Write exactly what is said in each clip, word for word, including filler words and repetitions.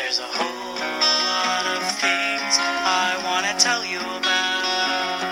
There's a whole lot of things I want to tell you about.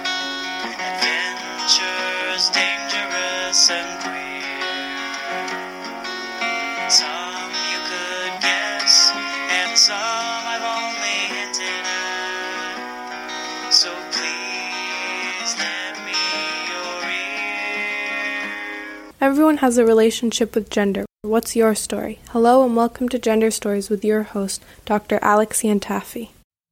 Adventures, dangerous and queer. Some you could guess, and some I've only hinted at. So please lend me your ear. Everyone has a relationship with gender. What's your story? Hello and welcome to Gender Stories with your host, Doctor Alex Iantafi.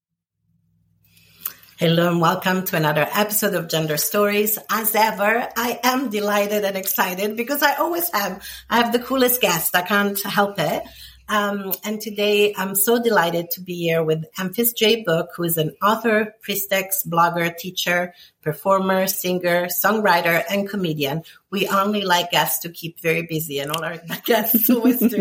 Hello and welcome to another episode of Gender Stories. As ever, I am delighted and excited because I always have. I have the coolest guest. I can't help it. Um, and today I'm so delighted to be here with Amphis J. Book, who is an author, priestess, blogger, teacher, performer, singer, songwriter, and comedian. We only like guests to keep very busy, and all our guests always do.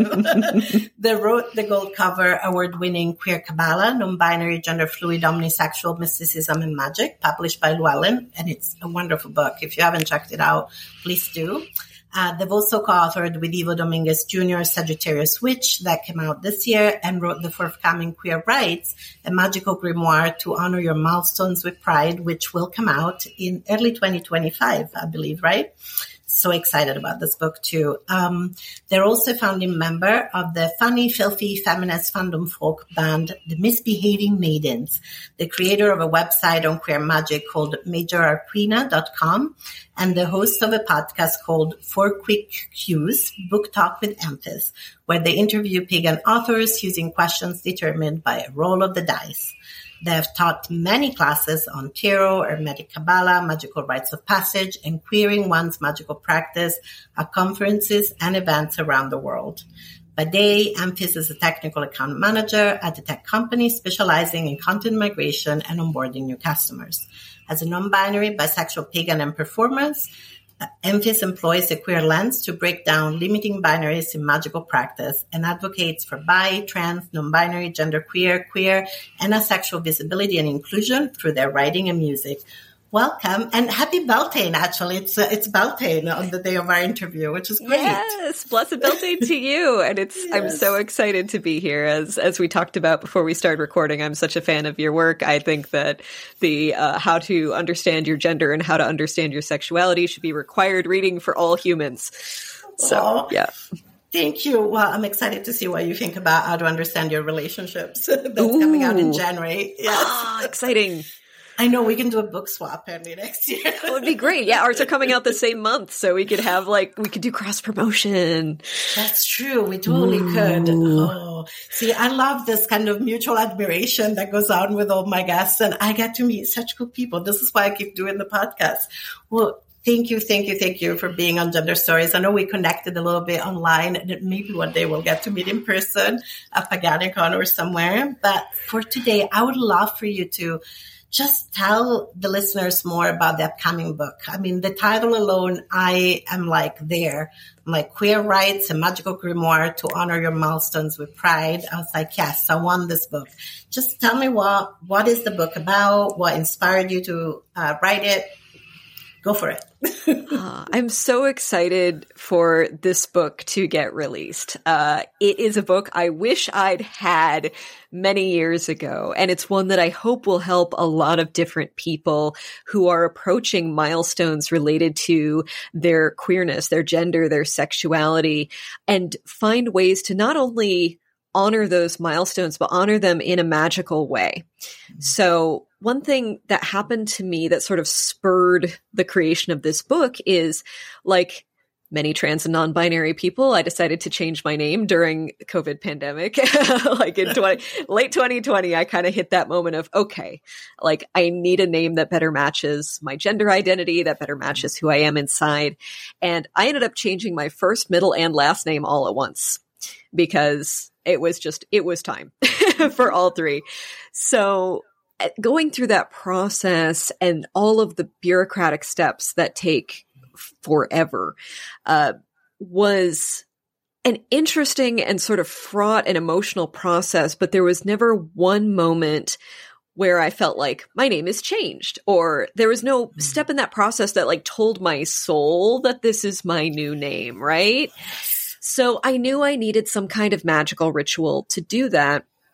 They wrote the gold cover award-winning Queer Kabbalah, Non-Binary, Gender Fluid, Omnisexual, Mysticism, and Magic, published by Llewellyn, and it's a wonderful book. If you haven't checked it out, please do. Uh, they've also co-authored with Ivo Dominguez Junior Sagittarius Witch that came out this year, and wrote the forthcoming Queer Rites, a magical grimoire to honor your milestones with pride, which will come out in early twenty twenty-five, I believe, right? So excited about this book too. Um, they're also a founding member of the funny, filthy, feminist fandom folk band, The Misbehaving Maidens, the creator of a website on queer magic called major arquina dot com, and the host of a podcast called Four Quick Cues, Book Talk with Amphis, where they interview pagan authors using questions determined by a roll of the dice. They have taught many classes on tarot, Hermetic Kabbalah, magical rites of passage, and queering one's magical practice at conferences and events around the world. By day, Amphis is a technical account manager at a tech company specializing in content migration and onboarding new customers. As a non-binary, bisexual, pagan, and performance, Amphis employs a queer lens to break down limiting binaries in magical practice and advocates for bi, trans, non-binary, genderqueer, queer, and asexual visibility and inclusion through their writing and music. Welcome, and happy Beltane, actually. It's uh, it's Beltane on the day of our interview, which is great. Yes, blessed Beltane to you. And it's yes. I'm so excited to be here. As as we talked about before we started recording, I'm such a fan of your work. I think that the uh, how to understand your gender and how to understand your sexuality should be required reading for all humans. So, oh, yeah. Thank you. Well, I'm excited to see what you think about how to understand your relationships. That's Ooh. coming out in January. Yes. Ah, exciting. I know, we can do a book swap early next year. That would be great. Yeah, ours are coming out the same month, so we could have like, we could do cross promotion. That's true. We totally Ooh. could. Oh, see, I love this kind of mutual admiration that goes on with all my guests, and I get to meet such cool people. This is why I keep doing the podcast. Well, Thank you, thank you, thank you for being on Gender Stories. I know we connected a little bit online, and maybe one day we'll get to meet in person at Paganicon or somewhere. But for today, I would love for you to just tell the listeners more about the upcoming book. I mean, the title alone, I am like there. I'm like, Queer Rites, a magical grimoire to honor your milestones with pride. I was like, yes, I want this book. Just tell me what what is the book about? What inspired you to uh, write it? Go for it. uh, I'm so excited for this book to get released. Uh, it is a book I wish I'd had many years ago, and it's one that I hope will help a lot of different people who are approaching milestones related to their queerness, their gender, their sexuality, and find ways to not only honor those milestones, but honor them in a magical way. So one thing that happened to me that sort of spurred the creation of this book is, like many trans and non-binary people, I decided to change my name during the COVID pandemic. Like in twenty, late twenty twenty, I kind of hit that moment of, okay, like I need a name that better matches my gender identity, that better matches who I am inside. And I ended up changing my first, middle, and last name all at once because it was just, it was time for all three. So going through that process and all of the bureaucratic steps that take forever uh, was an interesting and sort of fraught and emotional process, but there was never one moment where I felt like my name is changed, or there was no step in that process that like told my soul that this is my new name, right? So I knew I needed some kind of magical ritual to do that.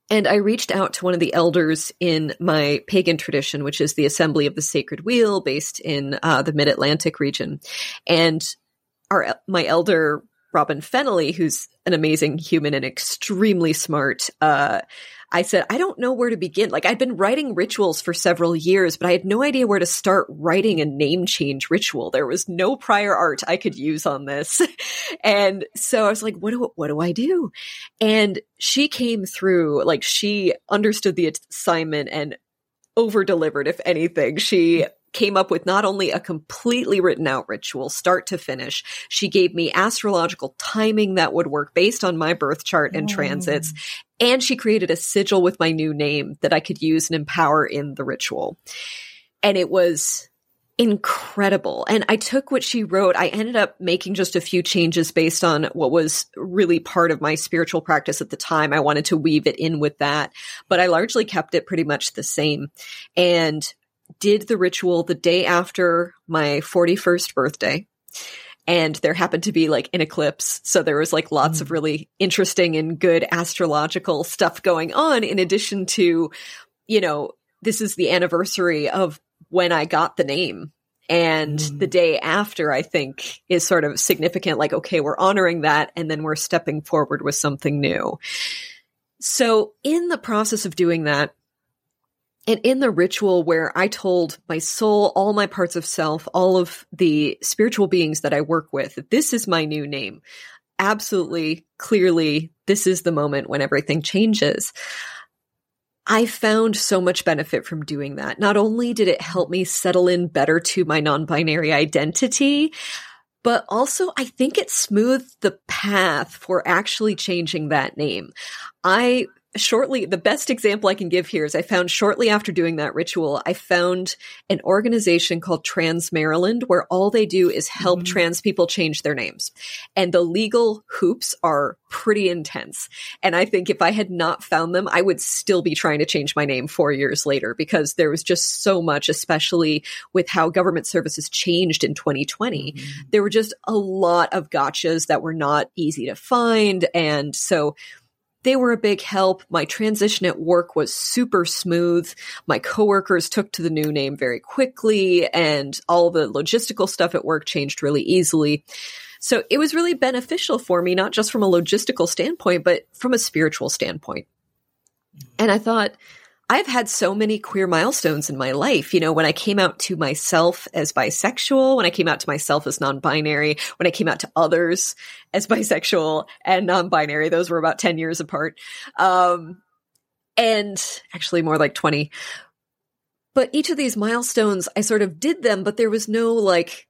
And I reached out to one of the elders in my pagan tradition, which is the Assembly of the Sacred Wheel, based in uh, the Mid-Atlantic region. And our my elder, Robin Fennelly, who's an amazing human and extremely smart, uh, I said, I don't know where to begin. Like, I'd been writing rituals for several years, but I had no idea where to start writing a name change ritual. There was no prior art I could use on this. And so I was like, what do, what do I do? And she came through, like, she understood the assignment and over-delivered, if anything. She came up with not only a completely written out ritual, start to finish, she gave me astrological timing that would work based on my birth chart and mm. transits. And she created a sigil with my new name that I could use and empower in the ritual. And it was incredible. And I took what she wrote. I ended up making just a few changes based on what was really part of my spiritual practice at the time. I wanted to weave it in with that, but I largely kept it pretty much the same. And did the ritual the day after my forty-first birthday. And there happened to be like an eclipse. So there was like lots mm. of really interesting and good astrological stuff going on, in addition to, you know, this is the anniversary of when I got the name. And mm. the day after, I think, is sort of significant. Like, okay, we're honoring that. And then we're stepping forward with something new. So in the process of doing that, and in the ritual where I told my soul, all my parts of self, all of the spiritual beings that I work with, this is my new name. Absolutely, clearly, this is the moment when everything changes. I found so much benefit from doing that. Not only did it help me settle in better to my non-binary identity, but also I think it smoothed the path for actually changing that name. I Shortly, the best example I can give here is I found shortly after doing that ritual, I found an organization called Trans Maryland, where all they do is help mm-hmm. trans people change their names. And the legal hoops are pretty intense. And I think if I had not found them, I would still be trying to change my name four years later, because there was just so much, especially with how government services changed in twenty twenty. Mm-hmm. There were just a lot of gotchas that were not easy to find. And so they were a big help. My transition at work was super smooth. My coworkers took to the new name very quickly, and all the logistical stuff at work changed really easily. So it was really beneficial for me, not just from a logistical standpoint, but from a spiritual standpoint. And I thought, I've had so many queer milestones in my life. You know, when I came out to myself as bisexual, when I came out to myself as non-binary, when I came out to others as bisexual and non-binary, those were about ten years apart. Um, and actually more like twenty. But each of these milestones, I sort of did them, but there was no like,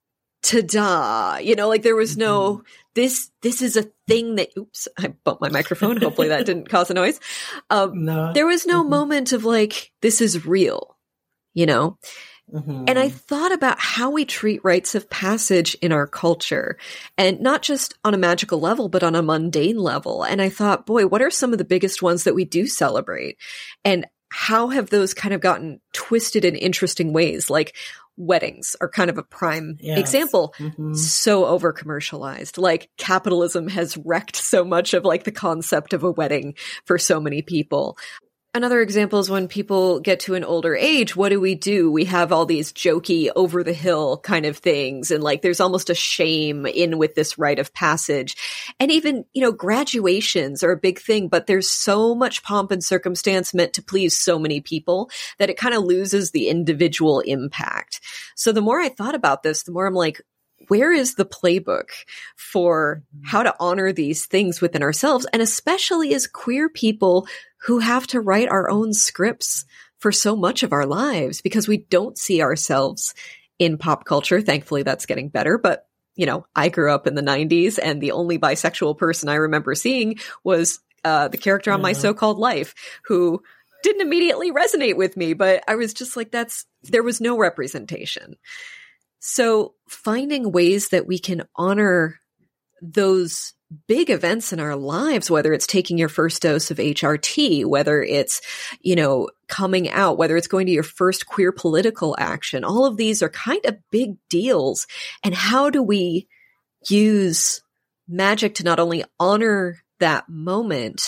ta-da, you know, like there was no, this, this is a thing that, oops, I bumped my microphone. Hopefully that didn't cause a noise. Um, no. There was no mm-hmm. moment of like, this is real, you know? Mm-hmm. And I thought about how we treat rites of passage in our culture, and not just on a magical level, but on a mundane level. And I thought, boy, what are some of the biggest ones that we do celebrate? And how have those kind of gotten twisted in interesting ways? Like, weddings are kind of a prime yes. example. Mm-hmm. So over commercialized. Like, capitalism has wrecked so much of like the concept of a wedding for so many people. Another example is when people get to an older age, what do we do? We have all these jokey over the hill kind of things. And like, there's almost a shame in with this rite of passage. And even, you know, graduations are a big thing, but there's so much pomp and circumstance meant to please so many people that it kind of loses the individual impact. So the more I thought about this, the more I'm like, where is the playbook for how to honor these things within ourselves? And especially as queer people who have to write our own scripts for so much of our lives, because we don't see ourselves in pop culture. Thankfully, that's getting better. But, you know, I grew up in the nineties, and the only bisexual person I remember seeing was uh, the character on yeah. My So-Called Life, who didn't immediately resonate with me. But I was just like, that's, there was no representation. So finding ways that we can honor those big events in our lives, whether it's taking your first dose of H R T, whether it's, you know, coming out, whether it's going to your first queer political action, all of these are kind of big deals. And how do we use magic to not only honor that moment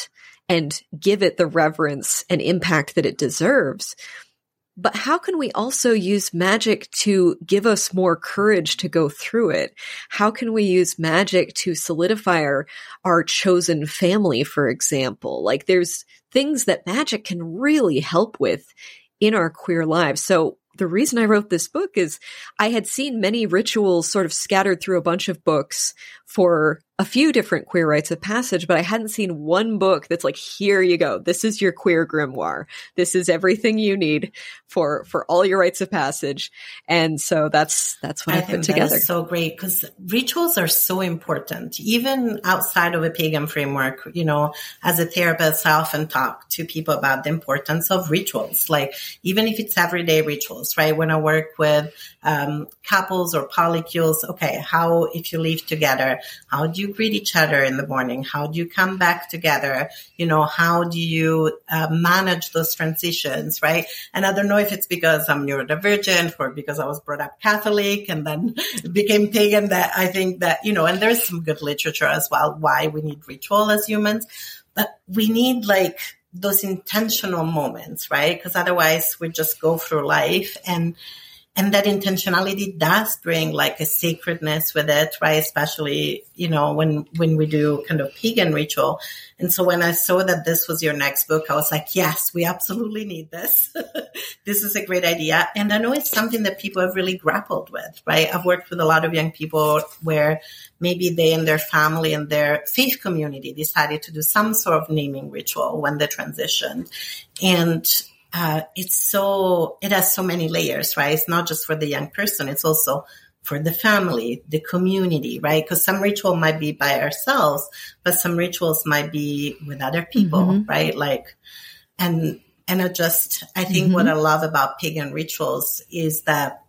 and give it the reverence and impact that it deserves. But how can we also use magic to give us more courage to go through it? How can we use magic to solidify our, our chosen family, for example? Like there's things that magic can really help with in our queer lives. So the reason I wrote this book is I had seen many rituals sort of scattered through a bunch of books for a few different queer rites of passage, but I hadn't seen one book that's like, here you go. This is your queer grimoire. This is everything you need for, for all your rites of passage. And so that's, that's what I, I put together. That is so great because rituals are so important, even outside of a pagan framework. You know, as a therapist, I often talk to people about the importance of rituals, like even if it's everyday rituals, right? When I work with um, couples or polycules, okay, how, if you live together, how do you greet each other in the morning? How do you come back together? You know, how do you uh, manage those transitions, right? And I don't know if it's because I'm neurodivergent or because I was brought up Catholic and then became pagan that I think that, you know, and there's some good literature as well, why we need ritual as humans, but we need like those intentional moments, right? Because otherwise we just go through life and And that intentionality does bring like a sacredness with it, right? Especially, you know, when, when we do kind of pagan ritual. And so when I saw that this was your next book, I was like, yes, we absolutely need this. This is a great idea. And I know it's something that people have really grappled with, right? I've worked with a lot of young people where maybe they and their family and their faith community decided to do some sort of naming ritual when they transitioned. And Uh, it's so, it has so many layers, right? It's not just for the young person. It's also for the family, the community, right? Because some ritual might be by ourselves, but some rituals might be with other people, mm-hmm. right? Like, and, and I just, I think mm-hmm. what I love about pagan rituals is that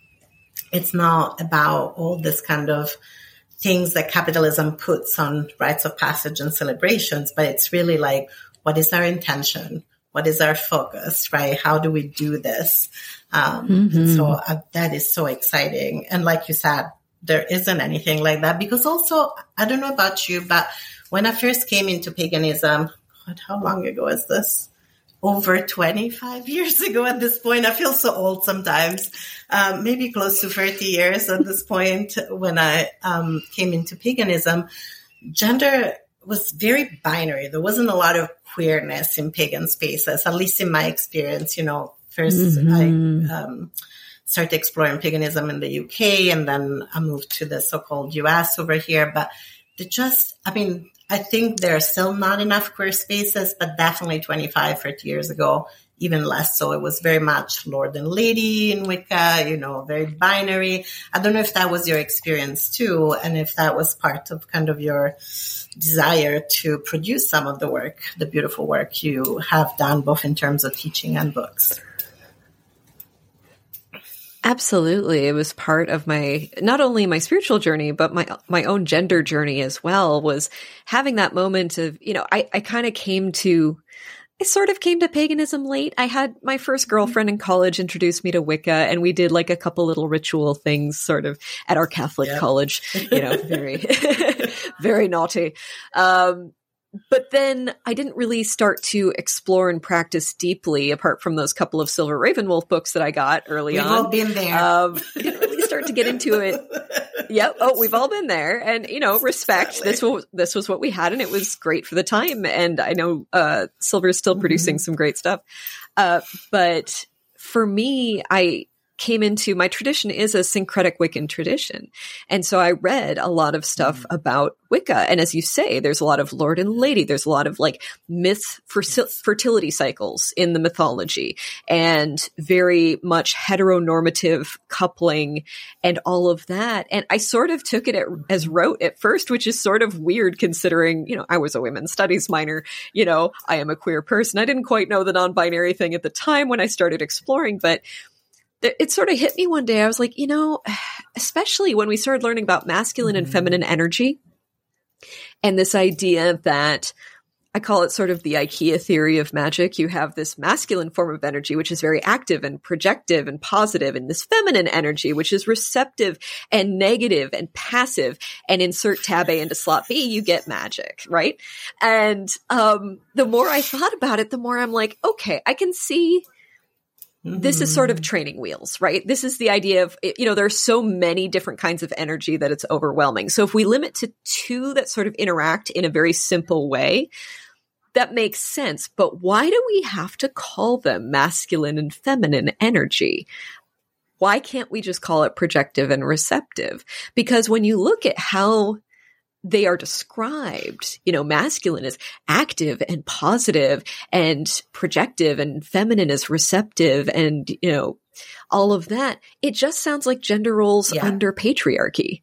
it's not about all this kind of things that capitalism puts on rites of passage and celebrations, but it's really like, what is our intention? What is our focus, right? How do we do this? Um, mm-hmm. So uh, that is so exciting. And like you said, there isn't anything like that because also, I don't know about you, but when I first came into paganism, God, how long ago is this? Over twenty-five years ago at this point. I feel so old sometimes, um, maybe close to thirty years at this point when I um, came into paganism. Gender was very binary. There wasn't a lot of queerness in pagan spaces, at least in my experience. You know, first mm-hmm. I um, started exploring paganism in the U K and then I moved to the so-called U S over here. But they just, I mean, I think there are still not enough queer spaces, but definitely twenty-five, thirty years ago, even less so. It was very much Lord and Lady in Wicca, you know, very binary. I don't know if that was your experience too, and if that was part of kind of your desire to produce some of the work, the beautiful work you have done, both in terms of teaching and books. Absolutely. It was part of my, not only my spiritual journey, but my, my own gender journey as well, was having that moment of, you know, I, I kind of came to, I sort of came to paganism late. I had my first girlfriend in college introduce me to Wicca, and we did like a couple little ritual things sort of at our Catholic yep. college, you know, very, very naughty. Um, But then I didn't really start to explore and practice deeply, apart from those couple of Silver Ravenwolf books that I got early we've on. We've all been there. Um, I didn't really start to get into it. Yep. Oh, we've all been there. And, you know, respect. Exactly. This was, this was what we had, and it was great for the time. And I know uh, Silver is still producing mm-hmm. some great stuff. Uh, but for me, I came into, my tradition is a syncretic Wiccan tradition. And so I read a lot of stuff mm. about Wicca. And as you say, there's a lot of Lord and Lady. There's a lot of like myth for yes. fertility cycles in the mythology, and very much heteronormative coupling and all of that. And I sort of took it at, as rote at first, which is sort of weird considering, you know, I was a women's studies minor, you know, I am a queer person. I didn't quite know the non-binary thing at the time when I started exploring, but it sort of hit me one day. I was like, you know, especially when we started learning about masculine mm-hmm. and feminine energy, and this idea that I call it sort of the IKEA theory of magic. You have this masculine form of energy, which is very active and projective and positive, and this feminine energy, which is receptive and negative and passive. And insert tab A into slot B, you get magic, right? And um, the more I thought about it, the more I'm like, okay, I can see this is sort of training wheels, right? This is the idea of, you know, there are so many different kinds of energy that it's overwhelming. So if we limit to two that sort of interact in a very simple way, that makes sense. But why do we have to call them masculine and feminine energy? Why can't we just call it projective and receptive? Because when you look at how they are described, you know, masculine is active and positive and projective, and feminine is receptive, and, you know, all of that. It just sounds like gender roles yeah. under patriarchy.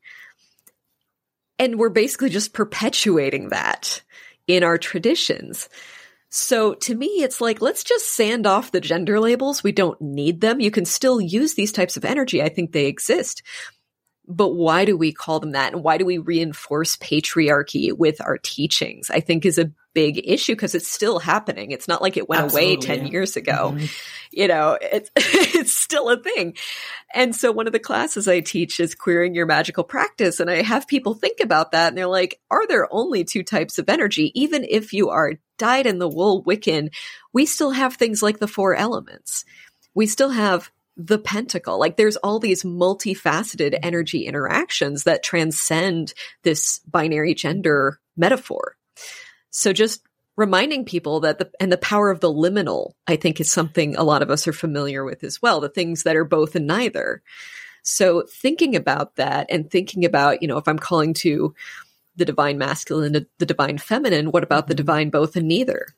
And we're basically just perpetuating that in our traditions. So to me, it's like, let's just sand off the gender labels. We don't need them. You can still use these types of energy. I think they exist. But why do we call them that? And why do we reinforce patriarchy with our teachings? I think is a big issue because it's still happening. It's not like it went Absolutely, away ten yeah. years ago. Mm-hmm. You know, it's, it's still a thing. And so one of the classes I teach is queering your magical practice. And I have people think about that. And they're like, are there only two types of energy? Even if you are dyed in the wool Wiccan, we still have things like the four elements. We still have the pentacle. Like there's all these multifaceted energy interactions that transcend this binary gender metaphor. So just reminding people that the, and the power of the liminal, I think is something a lot of us are familiar with as well. The things that are both and neither. So thinking about that and thinking about, you know, if I'm calling to the divine masculine, the divine feminine, what about the divine both and neither?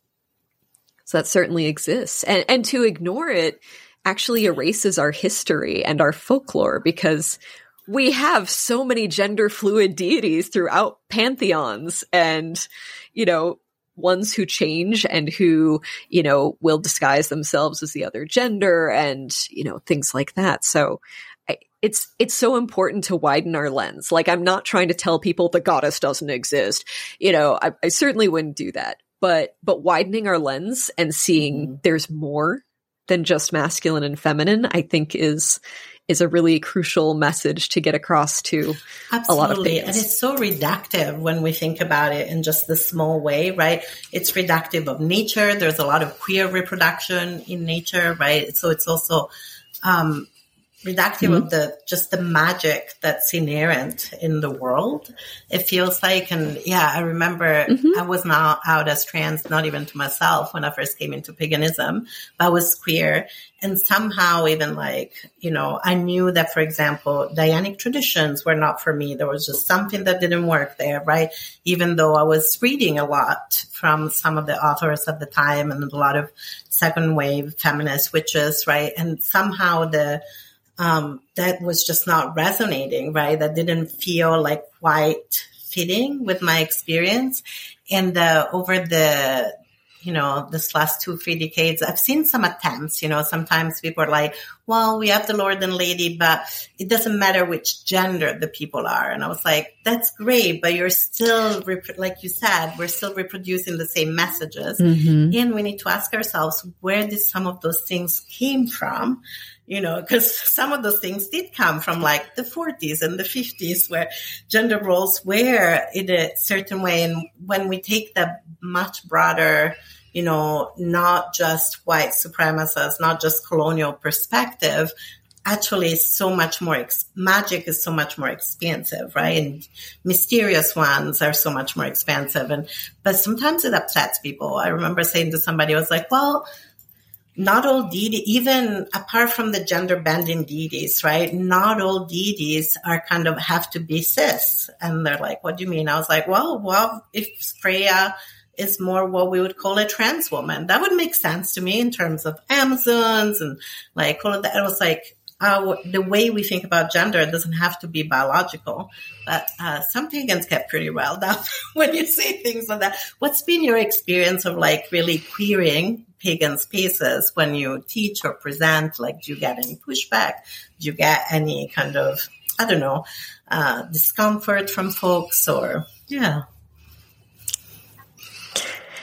So that certainly exists. And, and to ignore it actually erases our history and our folklore, because we have so many gender fluid deities throughout pantheons, and, you know, ones who change and who, you know, will disguise themselves as the other gender and, you know, things like that. So I, it's, it's so important to widen our lens. Like, I'm not trying to tell people the goddess doesn't exist. You know, I, I certainly wouldn't do that, but, but widening our lens and seeing mm-hmm. there's more than just masculine and feminine, I think is is a really crucial message to get across to Absolutely. a lot of people. And it's so reductive when we think about it in just this small way, right? It's reductive of nature. There's a lot of queer reproduction in nature, right? So it's also um, reductive mm-hmm. of the just the magic that's inherent in the world. It feels like, and yeah, I remember mm-hmm. I was not out as trans, not even to myself when I first came into paganism, but I was queer. And somehow even like, you know, I knew that, for example, Dianic traditions were not for me. There was just something that didn't work there, right? Even though I was reading a lot from some of the authors at the time and a lot of second wave feminist witches, right? And somehow the Um, that was just not resonating, right? That didn't feel like quite fitting with my experience. And uh, over the, you know, this last two, three decades, I've seen some attempts, you know, sometimes people are like, well, we have the Lord and Lady, but it doesn't matter which gender the people are. And I was like, that's great, but you're still, rep- like you said, we're still reproducing the same messages. Mm-hmm. And we need to ask ourselves, where did some of those things came from? You know, because some of those things did come from like the forties and the fifties, where gender roles were in a certain way. And when we take the much broader, you know, not just white supremacist, not just colonial perspective, actually is so much more, ex- magic is so much more expansive, right? And mysterious ones are so much more expansive. And, but sometimes it upsets people. I remember saying to somebody, I was like, well, not all deities, even apart from the gender bending deities, right? Not all deities are kind of have to be cis. And they're like, what do you mean? I was like, well, well, if Freya is more what we would call a trans woman, that would make sense to me in terms of Amazons and like all of that. It was like, uh, the way we think about gender doesn't have to be biological. But uh, some pagans get pretty riled up when you say things like that. What's been your experience of like really queering pagan spaces when you teach or present? Like, do you get any pushback? Do you get any kind of, I don't know, uh, discomfort from folks or, yeah.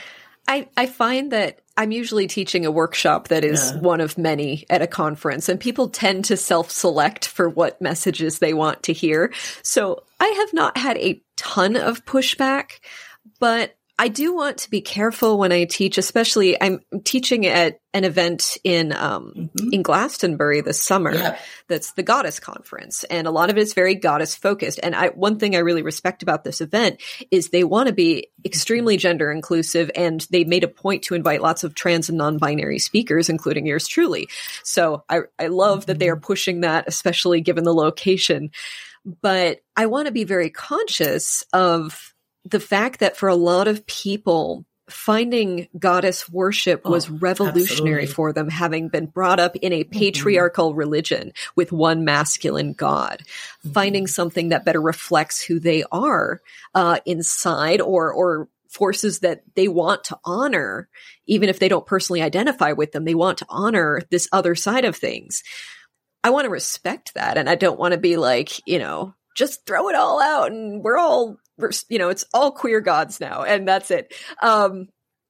I, I find that I'm usually teaching a workshop that is Yeah. one of many at a conference, and people tend to self-select for what messages they want to hear. So I have not had a ton of pushback, but I do want to be careful when I teach, especially I'm teaching at an event in um, Mm-hmm. in Glastonbury this summer. Yep. That's the Goddess Conference, and a lot of it is very goddess focused. And I, one thing I really respect about this event is they want to be extremely gender inclusive, and they made a point to invite lots of trans and non-binary speakers, including yours truly. So I, I love that they are pushing that, especially given the location. But I want to be very conscious of the fact that for a lot of people, finding goddess worship was Oh, revolutionary absolutely. for them, having been brought up in a patriarchal religion with one masculine god. Finding something that better reflects who they are uh, inside, or or forces that they want to honor, even if they don't personally identify with them, they want to honor this other side of things. I want to respect that, and I don't want to be like, you know, just throw it all out and we're all, we're, you know, it's all queer gods now and that's it. Um,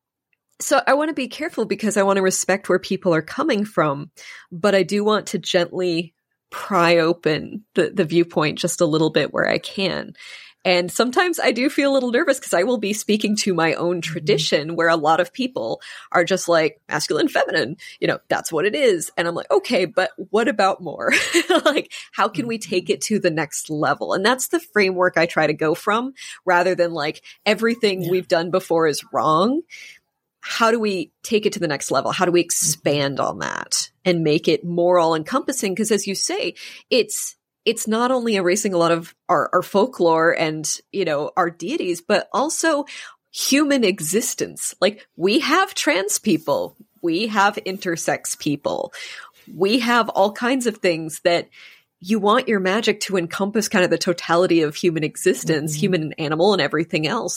so I want to be careful because I want to respect where people are coming from, but I do want to gently pry open the, the viewpoint just a little bit where I can. And sometimes I do feel a little nervous because I will be speaking to my own tradition where a lot of people are just like masculine, feminine, you know, that's what it is. And I'm like, okay, but what about more? Like, how can we take it to the next level? And that's the framework I try to go from, rather than like everything Yeah. we've done before is wrong. How do we take it to the next level? How do we expand on that and make it more all encompassing? Because as you say, it's, it's not only erasing a lot of our, our folklore and, you know, our deities, but also human existence. Like, we have trans people, we have intersex people, we have all kinds of things that you want your magic to encompass kind of the totality of human existence, mm-hmm. human and animal and everything else.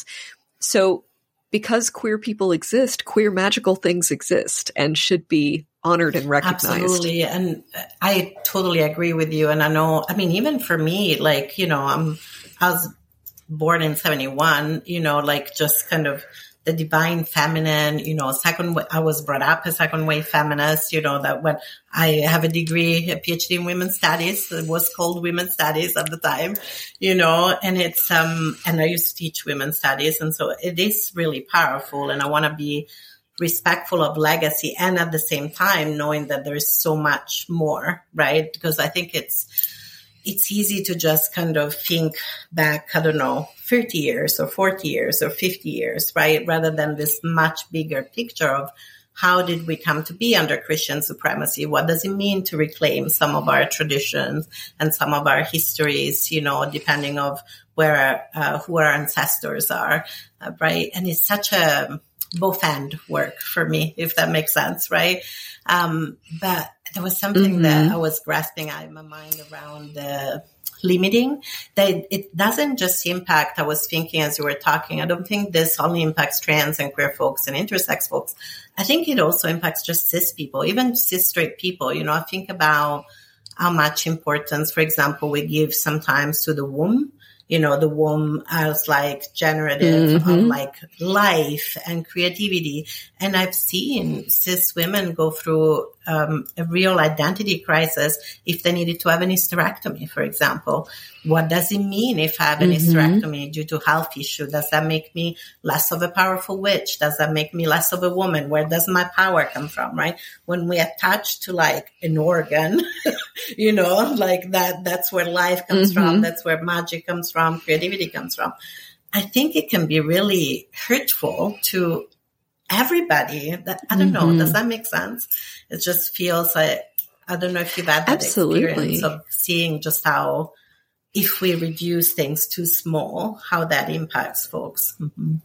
So because queer people exist, queer magical things exist and should be honored and recognized. Absolutely. And I totally agree with you. And I know, I mean, even for me, like, you know, I'm, I was born in seventy-one, you know, like just kind of the divine feminine, you know, second, I was brought up a second wave feminist, you know, that when I have a degree, a PhD in women's studies, it was called women's studies at the time, you know, and it's, um, and I used to teach women's studies. And so it is really powerful. And I want to be respectful of legacy and at the same time knowing that there's so much more, right? Because I think it's, it's easy to just kind of think back, I don't know, thirty years or forty years or fifty years, right? Rather than this much bigger picture of how did we come to be under Christian supremacy? What does it mean to reclaim some of our traditions and some of our histories, you know, depending of where, uh, who our ancestors are, uh, right? And it's such a both end work for me, if that makes sense, right? Um, but there was something mm-hmm. that I was grasping out in my mind around the limiting, that it doesn't just impact, I was thinking as you were talking, I don't think this only impacts trans and queer folks and intersex folks. I think it also impacts just cis people, even cis straight people. You know, I think about how much importance, for example, we give sometimes to the womb. You know, the womb as like generative mm-hmm. of like life and creativity. And I've seen cis women go through um, a real identity crisis if they needed to have an hysterectomy, for example. What does it mean if I have an mm-hmm. hysterectomy due to health issue? Does that make me less of a powerful witch? Does that make me less of a woman? Where does my power come from, right? When we attach to like an organ, you know, like that, that's where life comes mm-hmm. from. That's where magic comes from, creativity comes from. I think it can be really hurtful to everybody. That I don't mm-hmm. know. Does that make sense? It just feels like, I don't know if you've had that Absolutely. experience of seeing just how, if we reduce things too small, how that impacts folks. Mm-hmm.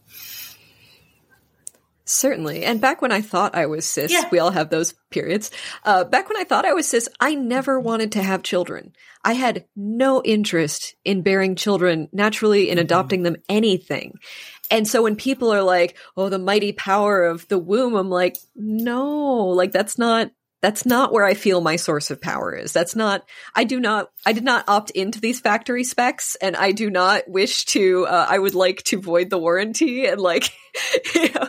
Certainly. And back when I thought I was cis, yeah. we all have those periods. Uh, back when I thought I was cis, I never wanted to have children. I had no interest in bearing children naturally, in mm-hmm. adopting them, anything. And so when people are like, oh, the mighty power of the womb, I'm like, no, like that's not, That's not where I feel my source of power is. That's not, I do not, I did not opt into these factory specs, and I do not wish to, uh, I would like to void the warranty and like, you know,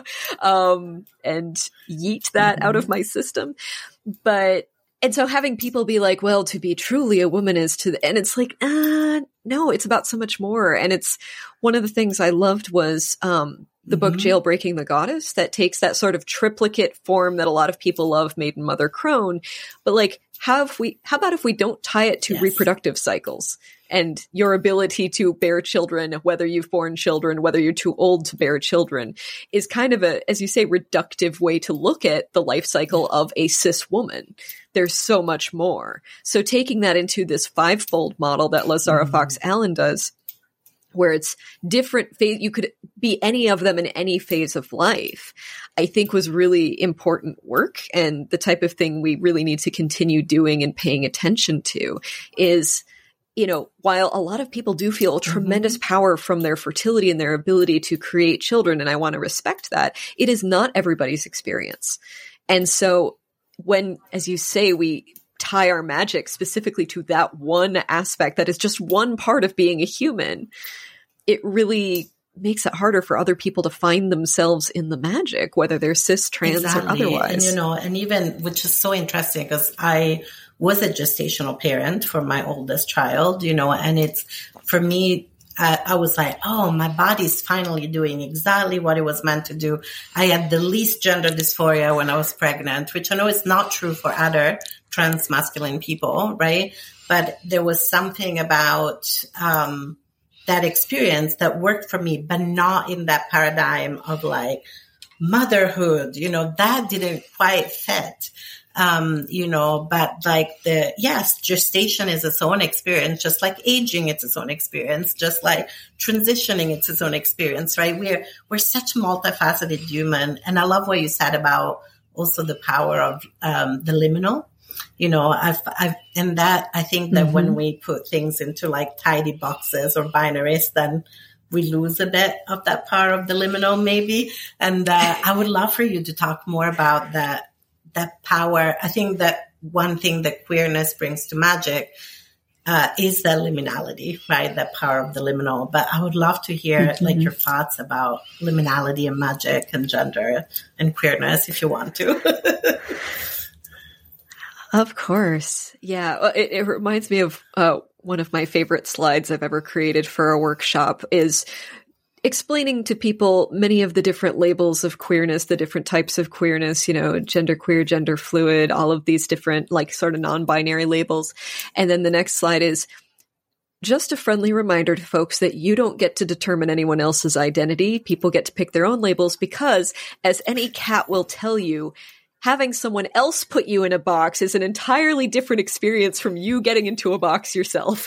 um, and yeet that mm-hmm. out of my system. But, and so having people be like, well, to be truly a woman is to, the, and it's like, uh, no, it's about so much more. And it's one of the things I loved was, um, the book Mm-hmm. Jailbreaking the Goddess, that takes that sort of triplicate form that a lot of people love, Maiden, Mother, Crone. But like, how if we, how about if we don't tie it to Yes. reproductive cycles and your ability to bear children, whether you've borne children, whether you're too old to bear children, is kind of a, as you say, reductive way to look at the life cycle of a cis woman. There's so much more. So taking that into this fivefold model that Lazara mm-hmm. Fox Allen does, where it's different phase, you could be any of them in any phase of life, I think was really important work. And the type of thing we really need to continue doing and paying attention to is, you know, while a lot of people do feel mm-hmm. tremendous power from their fertility and their ability to create children, and I want to respect that, it is not everybody's experience. And so when, as you say, we tie our magic specifically to that one aspect that is just one part of being a human, it really makes it harder for other people to find themselves in the magic, whether they're cis, trans, exactly. or otherwise. And, you know, and even, which is so interesting because I was a gestational parent for my oldest child, you know, and it's, for me, I, I was like, oh, my body's finally doing exactly what it was meant to do. I had the least gender dysphoria when I was pregnant, which I know is not true for other trans masculine people, right? But there was something about um that experience that worked for me, but not in that paradigm of like motherhood, you know, that didn't quite fit. Um, you know, but like the, yes, gestation is its own experience, just like aging, it's its own experience, just like transitioning, it's its own experience, right? We're, we're such multifaceted human. And I love what you said about also the power of, um, the liminal. You know, I've, I've, and that, I think that mm-hmm. when we put things into like tidy boxes or binaries, then we lose a bit of that power of the liminal maybe. And, uh, I would love for you to talk more about that, that power. I think that one thing that queerness brings to magic, uh, is the liminality, right? That power of the liminal. But I would love to hear mm-hmm. like your thoughts about liminality and magic and gender and queerness if you want to. Of course. Yeah. It, it reminds me of uh, one of my favorite slides I've ever created for a workshop is explaining to people many of the different labels of queerness, the different types of queerness, you know, gender queer, gender fluid, all of these different like sort of non-binary labels. And then the next slide is just a friendly reminder to folks that you don't get to determine anyone else's identity. People get to pick their own labels because, as any cat will tell you, having someone else put you in a box is an entirely different experience from you getting into a box yourself.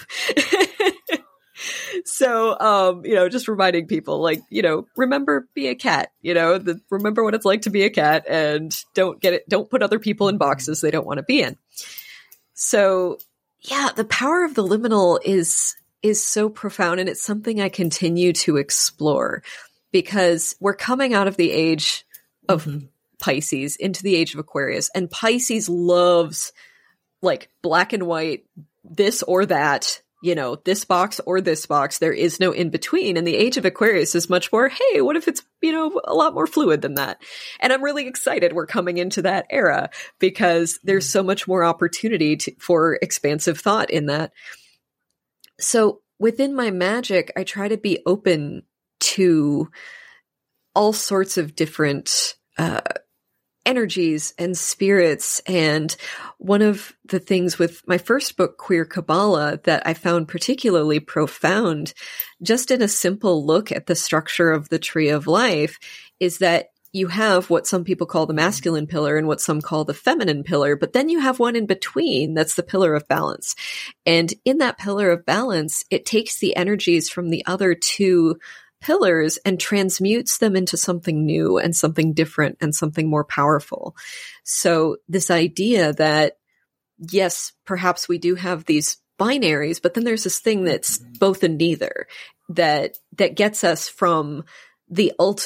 So, um, you know, just reminding people, like, you know, remember, be a cat, you know, the, remember what it's like to be a cat, and don't get it, don't put other people in boxes they don't want to be in. So, yeah, the power of the liminal is, is so profound, and it's something I continue to explore because we're coming out of the age of mm-hmm. Pisces into the age of Aquarius, and Pisces loves like black and white, this or that, you know, this box or this box. There is no in between. And the age of Aquarius is much more, hey, what if it's, you know, a lot more fluid than that? And I'm really excited we're coming into that era because there's so much more opportunity to, for expansive thought in that. So within my magic, I try to be open to all sorts of different uh energies and spirits. And one of the things with my first book, Queer Kabbalah, that I found particularly profound, just in a simple look at the structure of the tree of life, is that you have what some people call the masculine pillar and what some call the feminine pillar, but then you have one in between that's the pillar of balance. And in that pillar of balance, it takes the energies from the other two pillars and transmutes them into something new and something different and something more powerful. So this idea that, yes, perhaps we do have these binaries, but then there's this thing that's both and neither, that, that gets us from the ultimate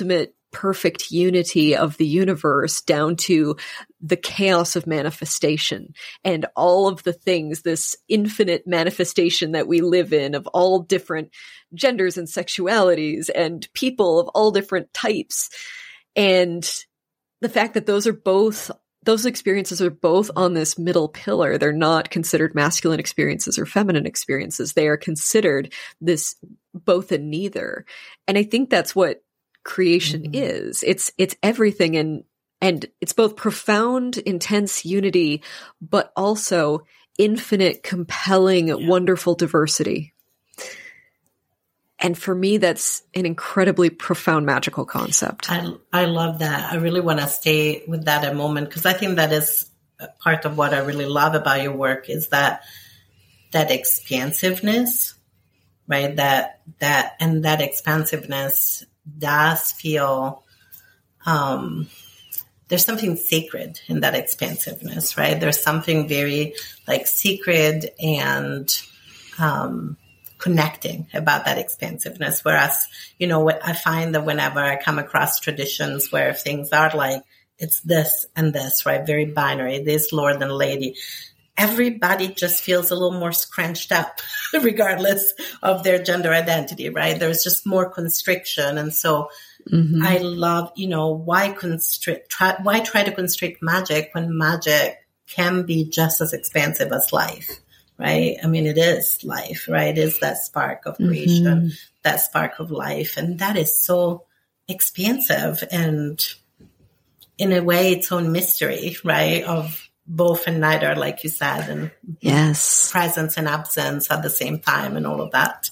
perfect unity of the universe down to the chaos of manifestation and all of the things, this infinite manifestation that we live in of all different genders and sexualities and people of all different types. And the fact that those are both, those experiences are both on this middle pillar. They're not considered masculine experiences or feminine experiences. They are considered this both and neither. And I think that's what creation mm-hmm. is. It's, it's everything. And, and it's both profound, intense unity, but also infinite, compelling, yeah. wonderful diversity. And for me, that's an incredibly profound, magical concept. I, I love that. I really want to stay with that a moment, because I think that is part of what I really love about your work is that, that expansiveness, right? That, that, and that expansiveness does feel, um, there's something sacred in that expansiveness, right? There's something very like secret and, um, connecting about that expansiveness. Whereas, you know, what I find that whenever I come across traditions where things are like, it's this and this, right? Very binary, this Lord and Lady. Everybody just feels a little more scrunched up, regardless of their gender identity, right? There's just more constriction. And so mm-hmm. I love, you know, why constrict, try, why try to constrict magic when magic can be just as expansive as life, right? I mean, it is life, right? It is that spark of creation, mm-hmm. that spark of life. And that is so expansive and in a way its own mystery, right? Of both and neither, like you said, and yes, presence and absence at the same time and all of that.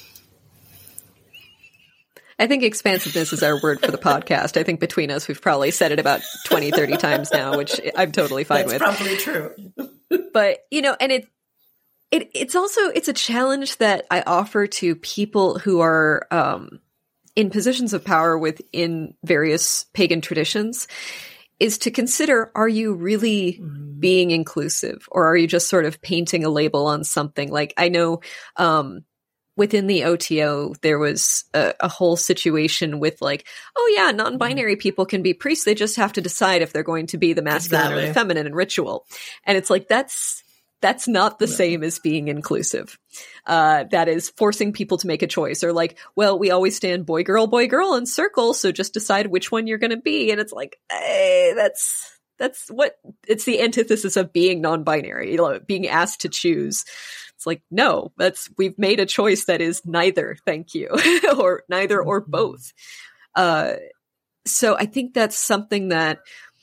I think expansiveness is our word for the podcast. I think between us, we've probably said it about twenty, thirty times now, which I'm totally fine That's with. That's probably true. But, you know, and it, it, it's also, it's a challenge that I offer to people who are, um, in positions of power within various pagan traditions, is to consider, are you really mm. being inclusive, or are you just sort of painting a label on something? Like, I know, um, within the O T O, there was a, a whole situation with like, oh yeah, non-binary mm. people can be priests. They just have to decide if they're going to be the masculine exactly. or the feminine in ritual. And it's like, that's, that's not the no. same as being inclusive. Uh, that is forcing people to make a choice, or like, well, we always stand boy, girl, boy, girl in circles. So just decide which one you're going to be. And it's like, hey, that's, that's what it's the antithesis of being non-binary, you know, being asked to choose. It's like, no, that's, we've made a choice that is neither, thank you, or neither or both. Uh, so I think that's something that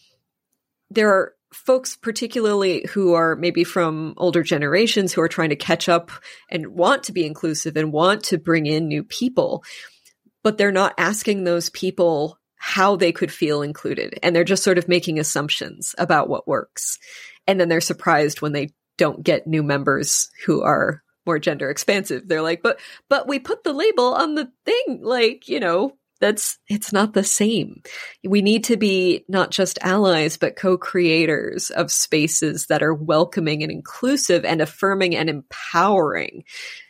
there are folks, particularly who are maybe from older generations, who are trying to catch up and want to be inclusive and want to bring in new people, but they're not asking those people how they could feel included. And they're just sort of making assumptions about what works. And then they're surprised when they don't get new members who are more gender expansive. They're like, but, but we put the label on the thing. Like, you know, that's, it's not the same. We need to be not just allies, but co-creators of spaces that are welcoming and inclusive and affirming and empowering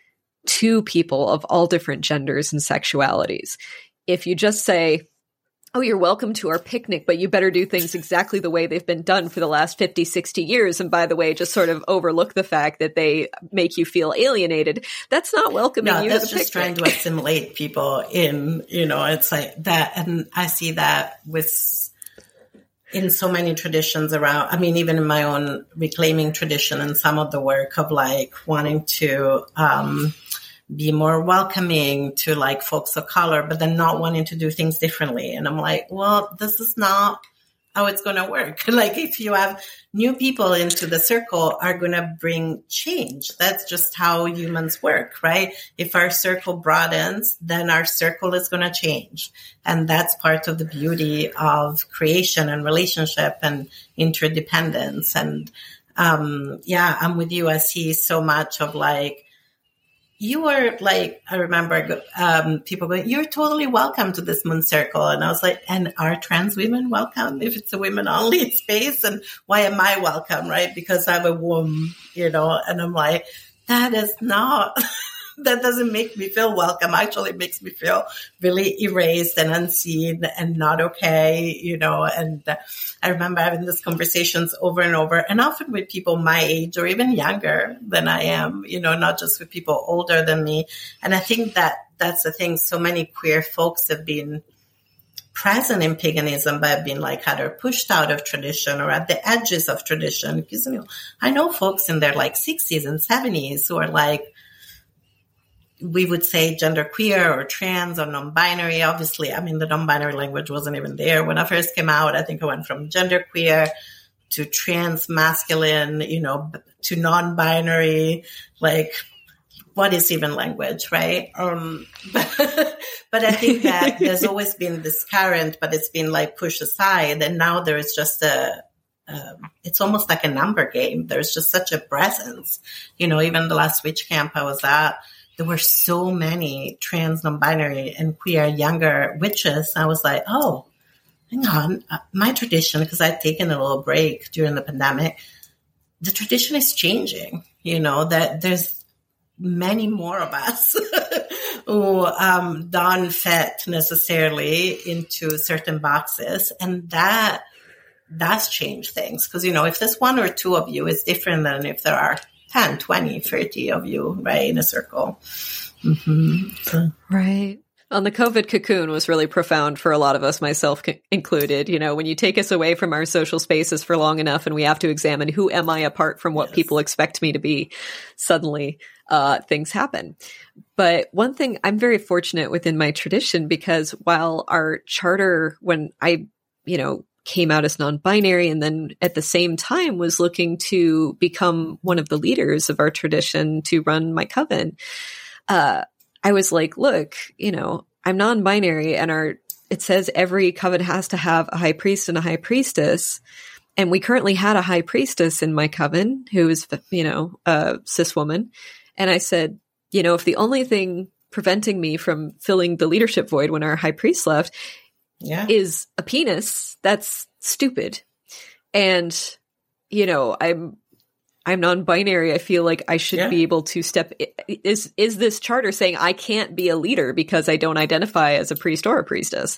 to people of all different genders and sexualities. If you just say, oh, you're welcome to our picnic, but you better do things exactly the way they've been done for the last fifty, sixty years. And by the way, just sort of overlook the fact that they make you feel alienated. That's not welcoming no, you that's to the just picnic. Trying to assimilate people in, you know, it's like that. And I see that with, in so many traditions around, I mean, even in my own reclaiming tradition and some of the work of like wanting to, um, be more welcoming to like folks of color, but then not wanting to do things differently. And I'm like, well, this is not how it's going to work. Like if you have new people into the circle are going to bring change. That's just how humans work, right? If our circle broadens, then our circle is going to change. And that's part of the beauty of creation and relationship and interdependence. And, um, yeah, I'm with you. I see so much of like, you were like, I remember um, people going, you're totally welcome to this moon circle. And I was like, and are trans women welcome if it's a women only space? And why am I welcome, right? Because I'm a woman, you know, and I'm like, that is not that doesn't make me feel welcome. Actually, it makes me feel really erased and unseen and not okay, you know. And uh, I remember having these conversations over and over, and often with people my age or even younger than I am, you know, not just with people older than me. And I think that that's the thing. So many queer folks have been present in paganism, but being like either pushed out of tradition or at the edges of tradition. Because, you know, I know folks in their like sixties and seventies who are like, we would say genderqueer or trans or non-binary. Obviously, I mean, the non-binary language wasn't even there when I first came out. I think I went from genderqueer to trans masculine, you know, to non-binary, like, what is even language, right? Um, but, but I think that there's always been this current, but it's been like pushed aside. And now there is just a, um, it's almost like a number game. There's just such a presence. You know, even the last witch camp I was at, there were so many trans, non-binary and queer younger witches. I was like, oh, hang on, my tradition, because I'd taken a little break during the pandemic, the tradition is changing, you know, that there's many more of us who um, don't fit necessarily into certain boxes. And that does change things. Because, you know, if there's one or two of you, it's different than if there are ten, twenty, thirty of you, right, in a circle. Mm-hmm. So. Right. On the COVID cocoon was really profound for a lot of us, myself co- included. You know, when you take us away from our social spaces for long enough and we have to examine who am I apart from what yes. people expect me to be, suddenly uh, things happen. But one thing, I'm very fortunate within my tradition because while our charter, when I, you know, came out as non-binary and then at the same time was looking to become one of the leaders of our tradition to run my coven, uh, I was like, look, you know, I'm non-binary and our, it says every coven has to have a high priest and a high priestess. And we currently had a high priestess in my coven who is, you know, a cis woman. And I said, you know, if the only thing preventing me from filling the leadership void when our high priest left yeah. is a penis, that's stupid. And, you know, I'm, I'm non-binary. I feel like I should yeah. be able to step. Is is this charter saying I can't be a leader because I don't identify as a priest or a priestess?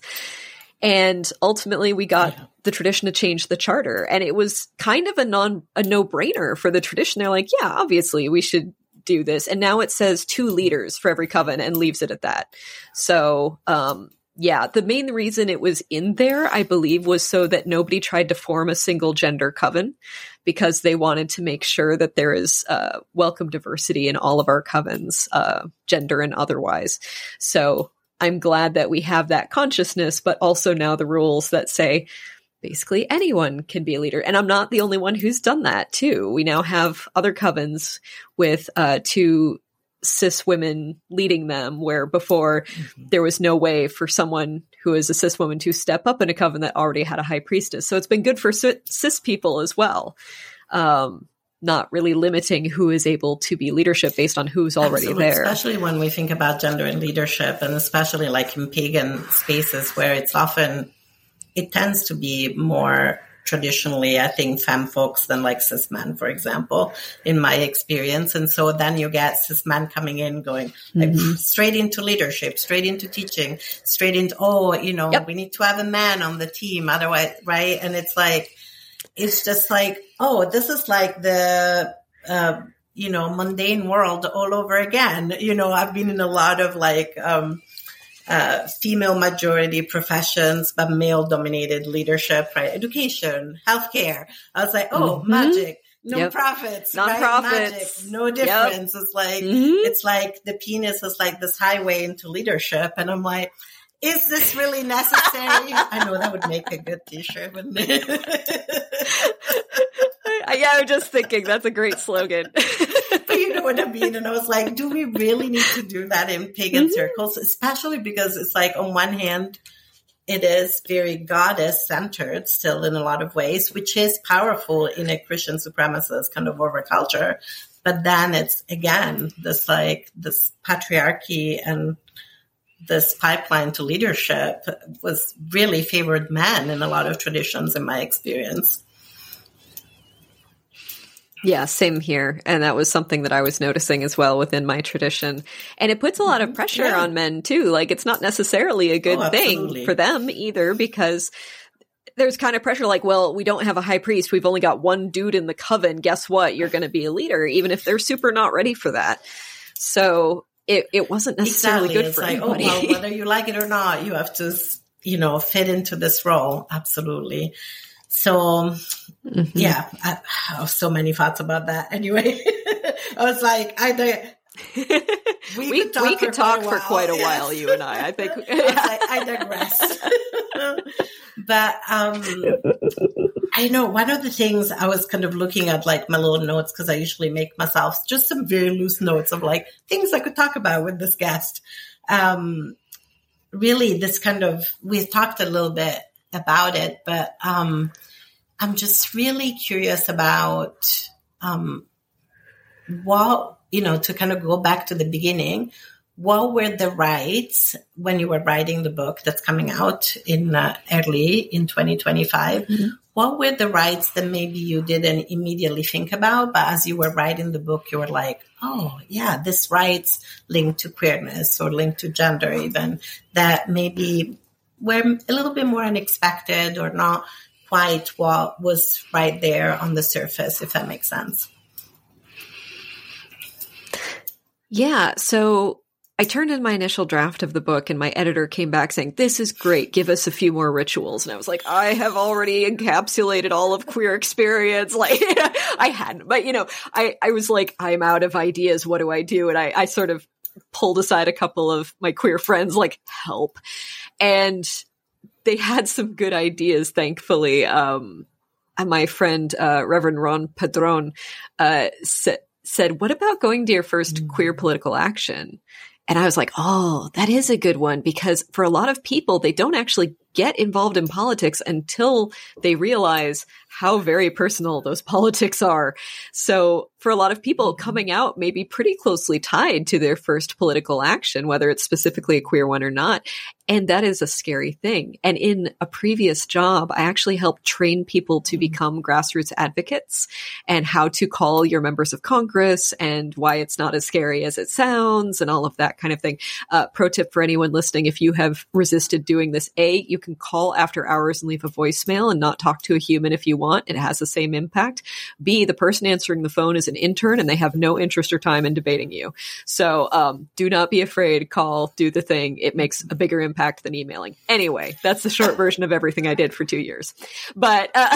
And ultimately, we got yeah. the tradition to change the charter, and it was kind of a non a no brainer for the tradition. They're like, yeah, obviously we should do this. And now it says two leaders for every coven and leaves it at that. So, um, yeah, the main reason it was in there, I believe, was so that nobody tried to form a single gender coven because they wanted to make sure that there is uh, welcome diversity in all of our covens, uh, gender and otherwise. So I'm glad that we have that consciousness, but also now the rules that say basically anyone can be a leader. And I'm not the only one who's done that too. We now have other covens with uh, two cis women leading them, where before mm-hmm. there was no way for someone who is a cis woman to step up in a coven that already had a high priestess. So it's been good for cis people as well. Um, not really limiting who is able to be leadership based on who's already Absolutely. there. Especially when we think about gender and leadership, and especially like in pagan spaces where it's often, it tends to be more traditionally, I think, femme folks than like cis men, for example, in my experience. And so then you get cis men coming in going like mm-hmm. straight into leadership, straight into teaching, straight into, oh, you know, yep. we need to have a man on the team. Otherwise, right? And it's like, it's just like, oh, this is like the, uh, you know, mundane world all over again. You know, I've been in a lot of like, um, Uh, female majority professions, but male dominated leadership, right? Education, healthcare. I was like, oh, mm-hmm. magic, no yep. profits, non-profits, right? Magic, no difference. Yep. It's like, mm-hmm. it's like the penis is like this highway into leadership. And I'm like, is this really necessary? I know that would make a good t-shirt, wouldn't it? Yeah, I'm just thinking that's a great slogan. But you know what I mean? And I was like, do we really need to do that in pagan mm-hmm. circles? Especially because it's like, on one hand, it is very goddess-centered still in a lot of ways, which is powerful in a Christian supremacist kind of overculture. But then it's, again, this like, this patriarchy and this pipeline to leadership was really favored men in a lot of traditions in my experience. Yeah, same here. And that was something that I was noticing as well within my tradition. And it puts a lot of pressure yeah. on men too. Like it's not necessarily a good oh, thing for them either, because there's kind of pressure like, well, we don't have a high priest. We've only got one dude in the coven. Guess what? You're going to be a leader, even if they're super not ready for that. So it, it wasn't necessarily exactly. good it's for like, anybody. Oh, well, whether you like it or not, you have to, you know, fit into this role. Absolutely. So, mm-hmm. yeah, I, I have so many thoughts about that. Anyway, I was like, I we, we could talk, we could for, talk quite for quite a while, you and I. I think I, like, I digress. But um, I know one of the things I was kind of looking at, like my little notes, because I usually make myself just some very loose notes of like things I could talk about with this guest. Um, really, this kind of we've talked a little bit about it, but um, I'm just really curious about um, what, you know, to kind of go back to the beginning, what were the rights when you were writing the book that's coming out in uh, early in twenty twenty-five? Mm-hmm. What were the rights that maybe you didn't immediately think about, but as you were writing the book, you were like, oh, yeah, this rights linked to queerness or linked to gender even, that maybe were a little bit more unexpected or not quite what was right there on the surface, if that makes sense. Yeah. So I turned in my initial draft of the book and my editor came back saying, this is great. Give us a few more rituals. And I was like, I have already encapsulated all of queer experience. Like I hadn't, but you know, I, I was like, I'm out of ideas. What do I do? And I, I sort of pulled aside a couple of my queer friends, like help. And they had some good ideas, thankfully. Um, and my friend, uh, Reverend Ron Padron, uh, sa- said, what about going to your first mm-hmm. queer political action? And I was like, oh, that is a good one, because for a lot of people, they don't actually get involved in politics until they realize how very personal those politics are. So for a lot of people, coming out may be pretty closely tied to their first political action, whether it's specifically a queer one or not. And that is a scary thing. And in a previous job, I actually helped train people to become grassroots advocates and how to call your members of Congress and why it's not as scary as it sounds and all of that kind of thing. Uh, pro tip for anyone listening, if you have resisted doing this, A, you can call after hours and leave a voicemail and not talk to a human if you want. It has the same impact. B, the person answering the phone is an intern and they have no interest or time in debating you. So um, do not be afraid. Call, do the thing. It makes a bigger impact than emailing. Anyway, that's the short version of everything I did for two years. But uh,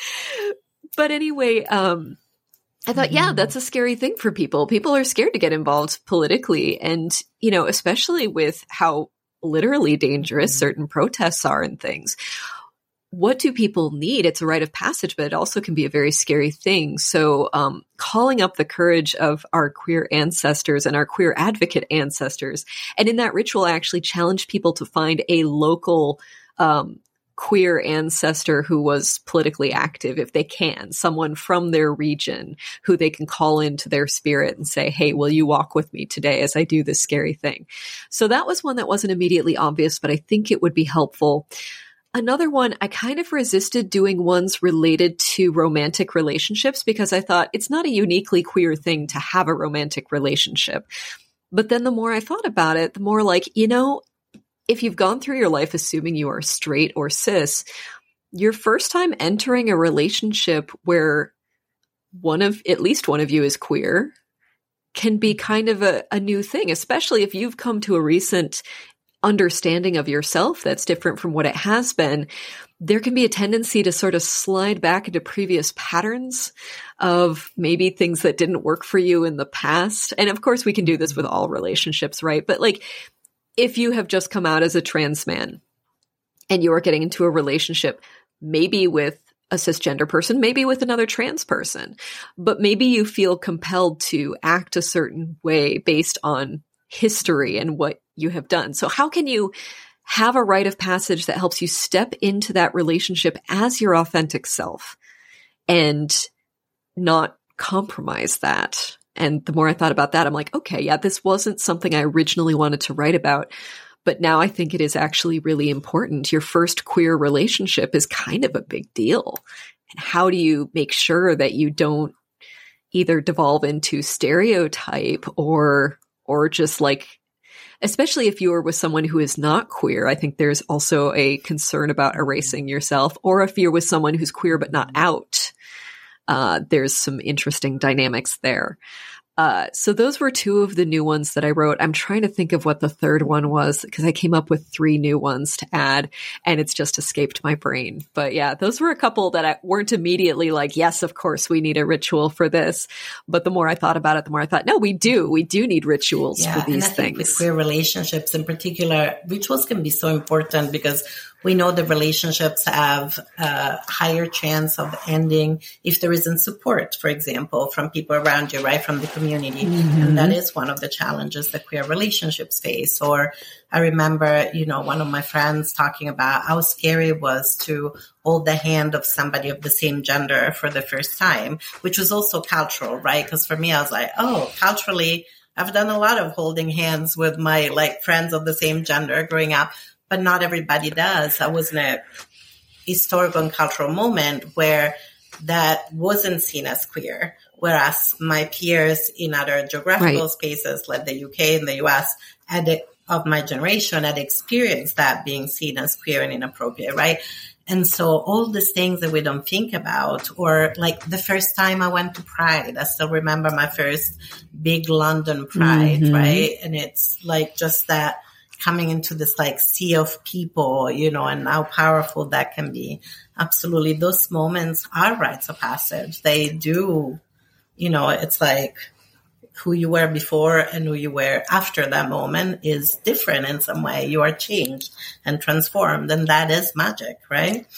but anyway, um, I thought, yeah, that's a scary thing for people. People are scared to get involved politically. And, you know, especially with how literally dangerous certain protests are and things. What do people need? It's a rite of passage, but it also can be a very scary thing. So um, calling up the courage of our queer ancestors and our queer advocate ancestors. And in that ritual, I actually challenged people to find a local um, queer ancestor who was politically active, if they can, someone from their region who they can call into their spirit and say, hey, will you walk with me today as I do this scary thing? So that was one that wasn't immediately obvious, but I think it would be helpful. Another one, I kind of resisted doing ones related to romantic relationships because I thought it's not a uniquely queer thing to have a romantic relationship. But then the more I thought about it, the more like, you know, if you've gone through your life assuming you are straight or cis, your first time entering a relationship where one of, at least one of you is queer can be kind of a, a new thing, especially if you've come to a recent understanding of yourself that's different from what it has been. There can be a tendency to sort of slide back into previous patterns of maybe things that didn't work for you in the past. And of course, we can do this with all relationships, right? But like, if you have just come out as a trans man and you are getting into a relationship, maybe with a cisgender person, maybe with another trans person, but maybe you feel compelled to act a certain way based on history and what you have done. So how can you have a rite of passage that helps you step into that relationship as your authentic self and not compromise that? And the more I thought about that, I'm like, okay, yeah, this wasn't something I originally wanted to write about, but now I think it is actually really important. Your first queer relationship is kind of a big deal. And how do you make sure that you don't either devolve into stereotype or, or just like, especially if you are with someone who is not queer, I think there's also a concern about erasing yourself, or if you're with someone who's queer but not out. Uh, there's some interesting dynamics there. Uh, so those were two of the new ones that I wrote. I'm trying to think of what the third one was because I came up with three new ones to add and it's just escaped my brain. But yeah, those were a couple that I weren't immediately like, yes, of course we need a ritual for this. But the more I thought about it, the more I thought, no, we do. We do need rituals yeah, for these and I things. Think with queer relationships in particular, rituals can be so important because we know that relationships have a higher chance of ending if there isn't support, for example, from people around you, right, from the community. Mm-hmm. And that is one of the challenges that queer relationships face. Or I remember, you know, one of my friends talking about how scary it was to hold the hand of somebody of the same gender for the first time, which was also cultural, right? Because for me, I was like, oh, culturally, I've done a lot of holding hands with my like friends of the same gender growing up. But not everybody does. I was in a historical and cultural moment where that wasn't seen as queer, whereas my peers in other geographical right. spaces like the U K and the U S had it, of my generation had experienced that being seen as queer and inappropriate, right? And so all these things that we don't think about, or like the first time I went to Pride, I still remember my first big London Pride, mm-hmm. right? And it's like just that coming into this like sea of people, you know, and how powerful that can be. Absolutely. Those moments are rites of passage. They do, you know, it's like who you were before and who you were after that moment is different in some way. You are changed and transformed, and that is magic, right?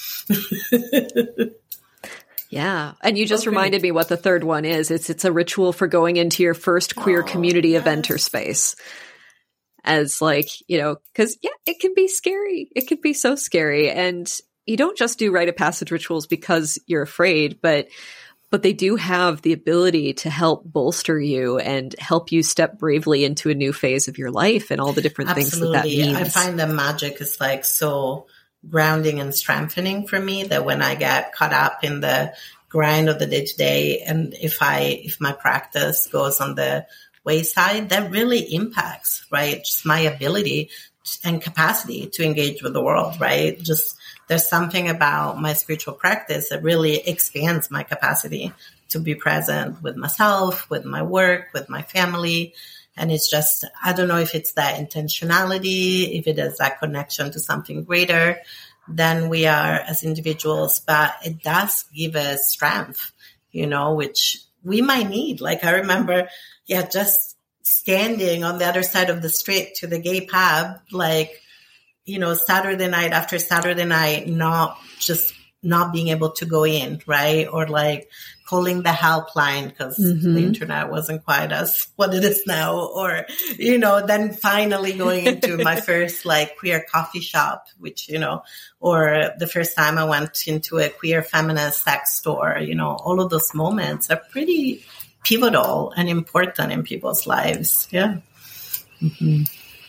Yeah. And you just okay. reminded me what the third one is. It's, it's a ritual for going into your first queer oh, community yes. event or space. As like, you know, because, yeah, it can be scary. It can be so scary. And you don't just do rite of passage rituals because you're afraid, but but they do have the ability to help bolster you and help you step bravely into a new phase of your life and all the different Absolutely. things that that means. I find that magic is like so grounding and strengthening for me that when I get caught up in the grind of the day to day, and if I if my practice goes on the wayside, that really impacts, right? Just my ability and capacity to engage with the world, right? Just there's something about my spiritual practice that really expands my capacity to be present with myself, with my work, with my family. And it's just, I don't know if it's that intentionality, if it is that connection to something greater than we are as individuals, but it does give us strength, you know, which we might need. Like I remember, yeah, just standing on the other side of the street to the gay pub, like, you know, Saturday night after Saturday night, not just not being able to go in, right? Or like calling the helpline because mm-hmm. the internet wasn't quite as what it is now. Or, you know, then finally going into my first like queer coffee shop, which, you know, or the first time I went into a queer feminist sex store, you know, all of those moments are pretty pivotal and important in people's lives. Yeah. Mm-hmm.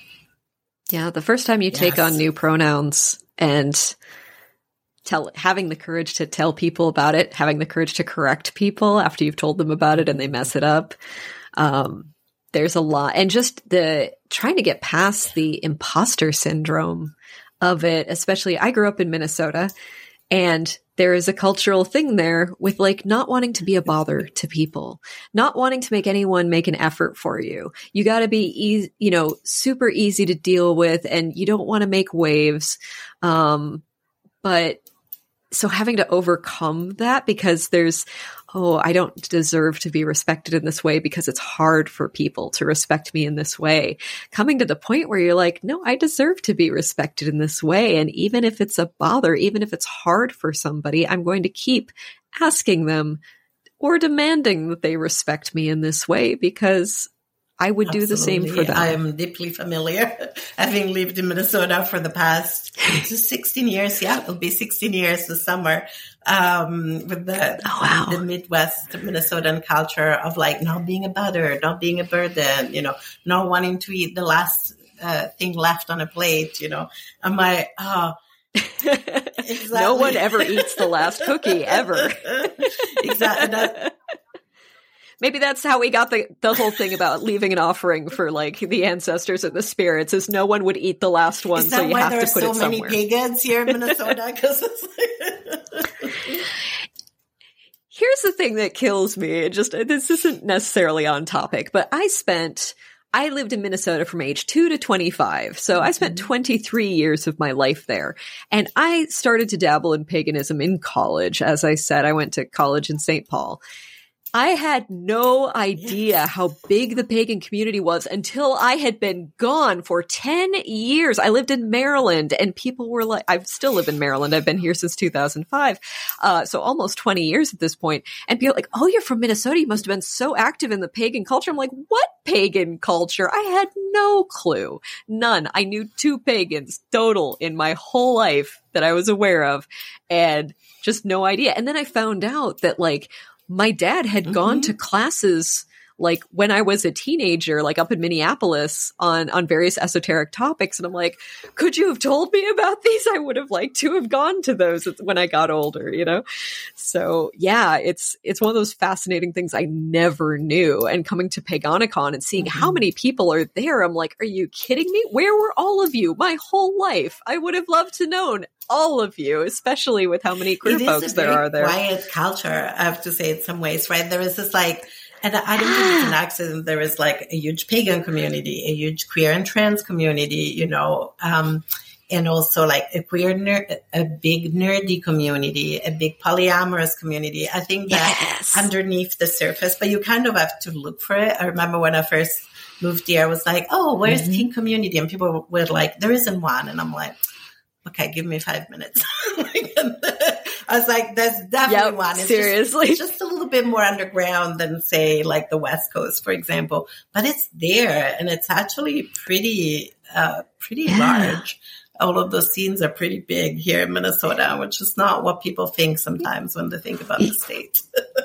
Yeah. The first time you yes. take on new pronouns and tell, having the courage to tell people about it, having the courage to correct people after you've told them about it and they mess it up. Um, there's a lot. And just the trying to get past the imposter syndrome of it, especially I grew up in Minnesota, and there is a cultural thing there with like not wanting to be a bother to people, not wanting to make anyone make an effort for you. You got to be easy, you know, super easy to deal with, and you don't want to make waves. Um, but so having to overcome that because there's, oh, I don't deserve to be respected in this way because it's hard for people to respect me in this way. Coming to the point where you're like, no, I deserve to be respected in this way. And even if it's a bother, even if it's hard for somebody, I'm going to keep asking them or demanding that they respect me in this way because I would Absolutely. do the same for them. I am deeply familiar, having lived in Minnesota for the past sixteen years. Yeah, it'll be sixteen years this summer. Um, with the, oh, wow. the Midwest Minnesotan culture of like not being a bother, not being a burden, you know, not wanting to eat the last uh, thing left on a plate, you know. I'm like, oh, exactly. No one ever eats the last cookie ever. Exactly. That, Maybe that's how we got the, the whole thing about leaving an offering for like the ancestors or the spirits is no one would eat the last one. Is that so you why have there to are put so it many somewhere. pagans here in Minnesota? Because it's like Here's the thing that kills me. It just, this isn't necessarily on topic, but I spent, I lived in Minnesota from age two to twenty-five. So I spent twenty-three years of my life there. And I started to dabble in paganism in college. As I said, I went to college in Saint Paul. I had no idea how big the pagan community was until I had been gone for ten years. I lived in Maryland and people were like, I still live in Maryland. I've been here since two thousand five. Uh, so almost twenty years at this point. And people are like, oh, you're from Minnesota. You must have been so active in the pagan culture. I'm like, what pagan culture? I had no clue. None. I knew two pagans total in my whole life that I was aware of and just no idea. And then I found out that like, my dad had mm-hmm. gone to classes like when I was a teenager, like up in Minneapolis on, on various esoteric topics. And I'm like, could you have told me about these? I would have liked to have gone to those when I got older, you know? So yeah, it's, it's one of those fascinating things I never knew. And coming to Paganicon and seeing mm-hmm. how many people are there, I'm like, are you kidding me? Where were all of you my whole life? I would have loved to known all of you, especially with how many queer folks there are there. Quiet culture, I have to say, in some ways, right? There is this like, and I don't think it's an accident. There is like a huge pagan community, a huge queer and trans community, you know, um, and also like a queer, ner- a big nerdy community, a big polyamorous community. I think that yes. underneath the surface, but you kind of have to look for it. I remember when I first moved here, I was like, oh, where's mm-hmm. kink community? And people were like, there isn't one. And I'm like, okay, give me five minutes. I was like, there's definitely yep, one. It's seriously. Just, it's just a little bit more underground than, say, like the West Coast, for example. But it's there, and it's actually pretty, uh, pretty yeah. large. All of those scenes are pretty big here in Minnesota, which is not what people think sometimes when they think about the state.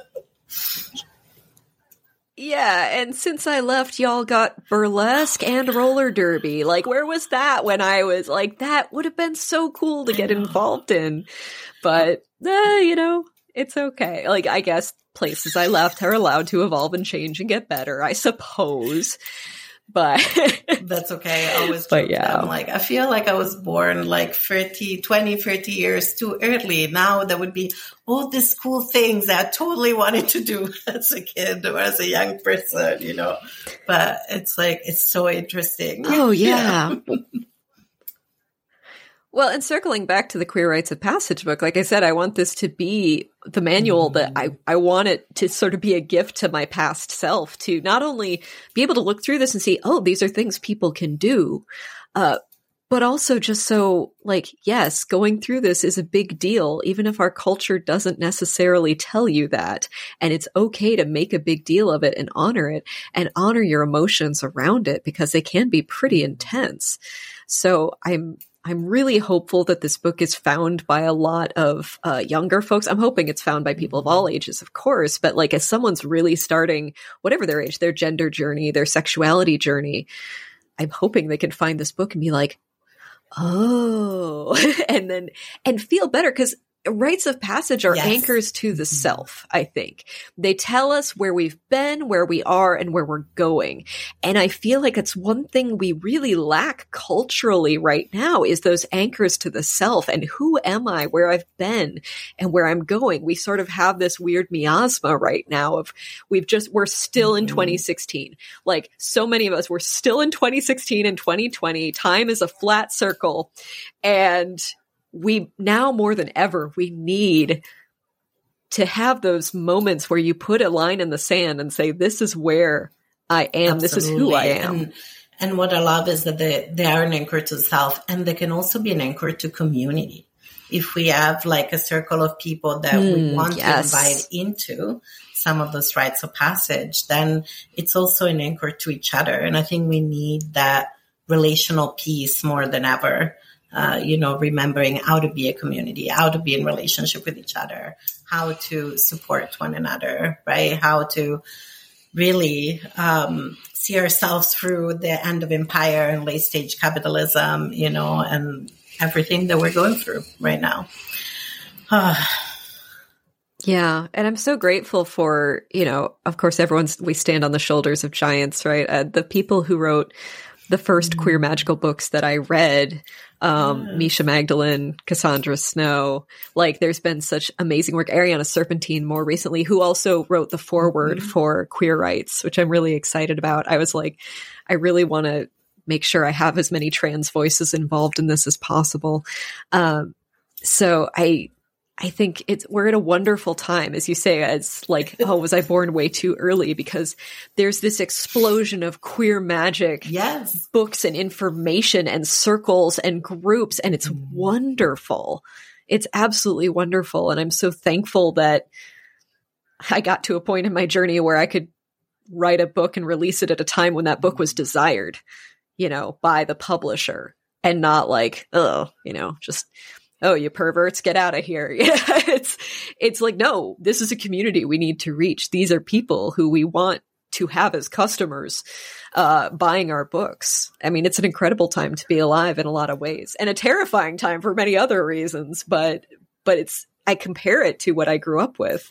Yeah, and since I left, y'all got burlesque and roller derby. Like, where was that when I was like, that would have been so cool to get involved in. But, uh, you know, it's okay. Like, I guess places I left are allowed to evolve and change and get better, I suppose. But that's okay. I always but yeah. I'm like, I feel like I was born like thirty, twenty, thirty years too early. Now there would be all these cool things that I totally wanted to do as a kid or as a young person, you know, but it's like, it's so interesting. Oh yeah. yeah. Well, and circling back to the Queer Rites of Passage book, like I said, I want this to be the manual that I, I want it to sort of be a gift to my past self to not only be able to look through this and see, oh, these are things people can do, uh, but also just so like, yes, going through this is a big deal, even if our culture doesn't necessarily tell you that. And it's okay to make a big deal of it and honor it and honor your emotions around it because they can be pretty intense. So I'm, I'm really hopeful that this book is found by a lot of uh, younger folks. I'm hoping it's found by people of all ages, of course, but like as someone's really starting, whatever their age, their gender journey, their sexuality journey, I'm hoping they can find this book and be like, oh, and then, and feel better because rites of passage are yes. anchors to the self, I think. They tell us where we've been, where we are, and where we're going. And I feel like it's one thing we really lack culturally right now is those anchors to the self and who am I, where I've been, and where I'm going. We sort of have this weird miasma right now of we've just, we're still in mm-hmm. twenty sixteen. Like so many of us, we're still in twenty sixteen and twenty twenty. Time is a flat circle. And we now more than ever, we need to have those moments where you put a line in the sand and say, this is where I am. Absolutely. This is who I am. And, and what I love is that they, they are an anchor to self and they can also be an anchor to community. If we have like a circle of people that mm, we want yes. to invite into some of those rites of passage, then it's also an anchor to each other. And I think we need that relational piece more than ever. Uh, you know, remembering how to be a community, how to be in relationship with each other, how to support one another, right? How to really um, see ourselves through the end of empire and late stage capitalism, you know, and everything that we're going through right now. Yeah. And I'm so grateful for, you know, of course, everyone's, we stand on the shoulders of giants, right? Uh, the people who wrote the first mm-hmm. queer magical books that I read, um, yeah. Misha Magdalene, Cassandra Snow, like there's been such amazing work. Ariana Serpentine more recently, who also wrote the foreword mm-hmm. for Queer Rights, which I'm really excited about. I was like, I really want to make sure I have as many trans voices involved in this as possible. Um, so I, I think it's, we're at a wonderful time, as you say, it's like, oh, was I born way too early? Because there's this explosion of queer magic yes. books and information and circles and groups. And it's mm. wonderful. It's absolutely wonderful. And I'm so thankful that I got to a point in my journey where I could write a book and release it at a time when that book was desired, you know, by the publisher, and not like, oh, you know, just, oh, you perverts, get out of here. Yeah, it's, it's like, no, this is a community we need to reach. These are people who we want to have as customers, uh, buying our books. I mean, it's an incredible time to be alive in a lot of ways, and a terrifying time for many other reasons, but, but it's, I compare it to what I grew up with.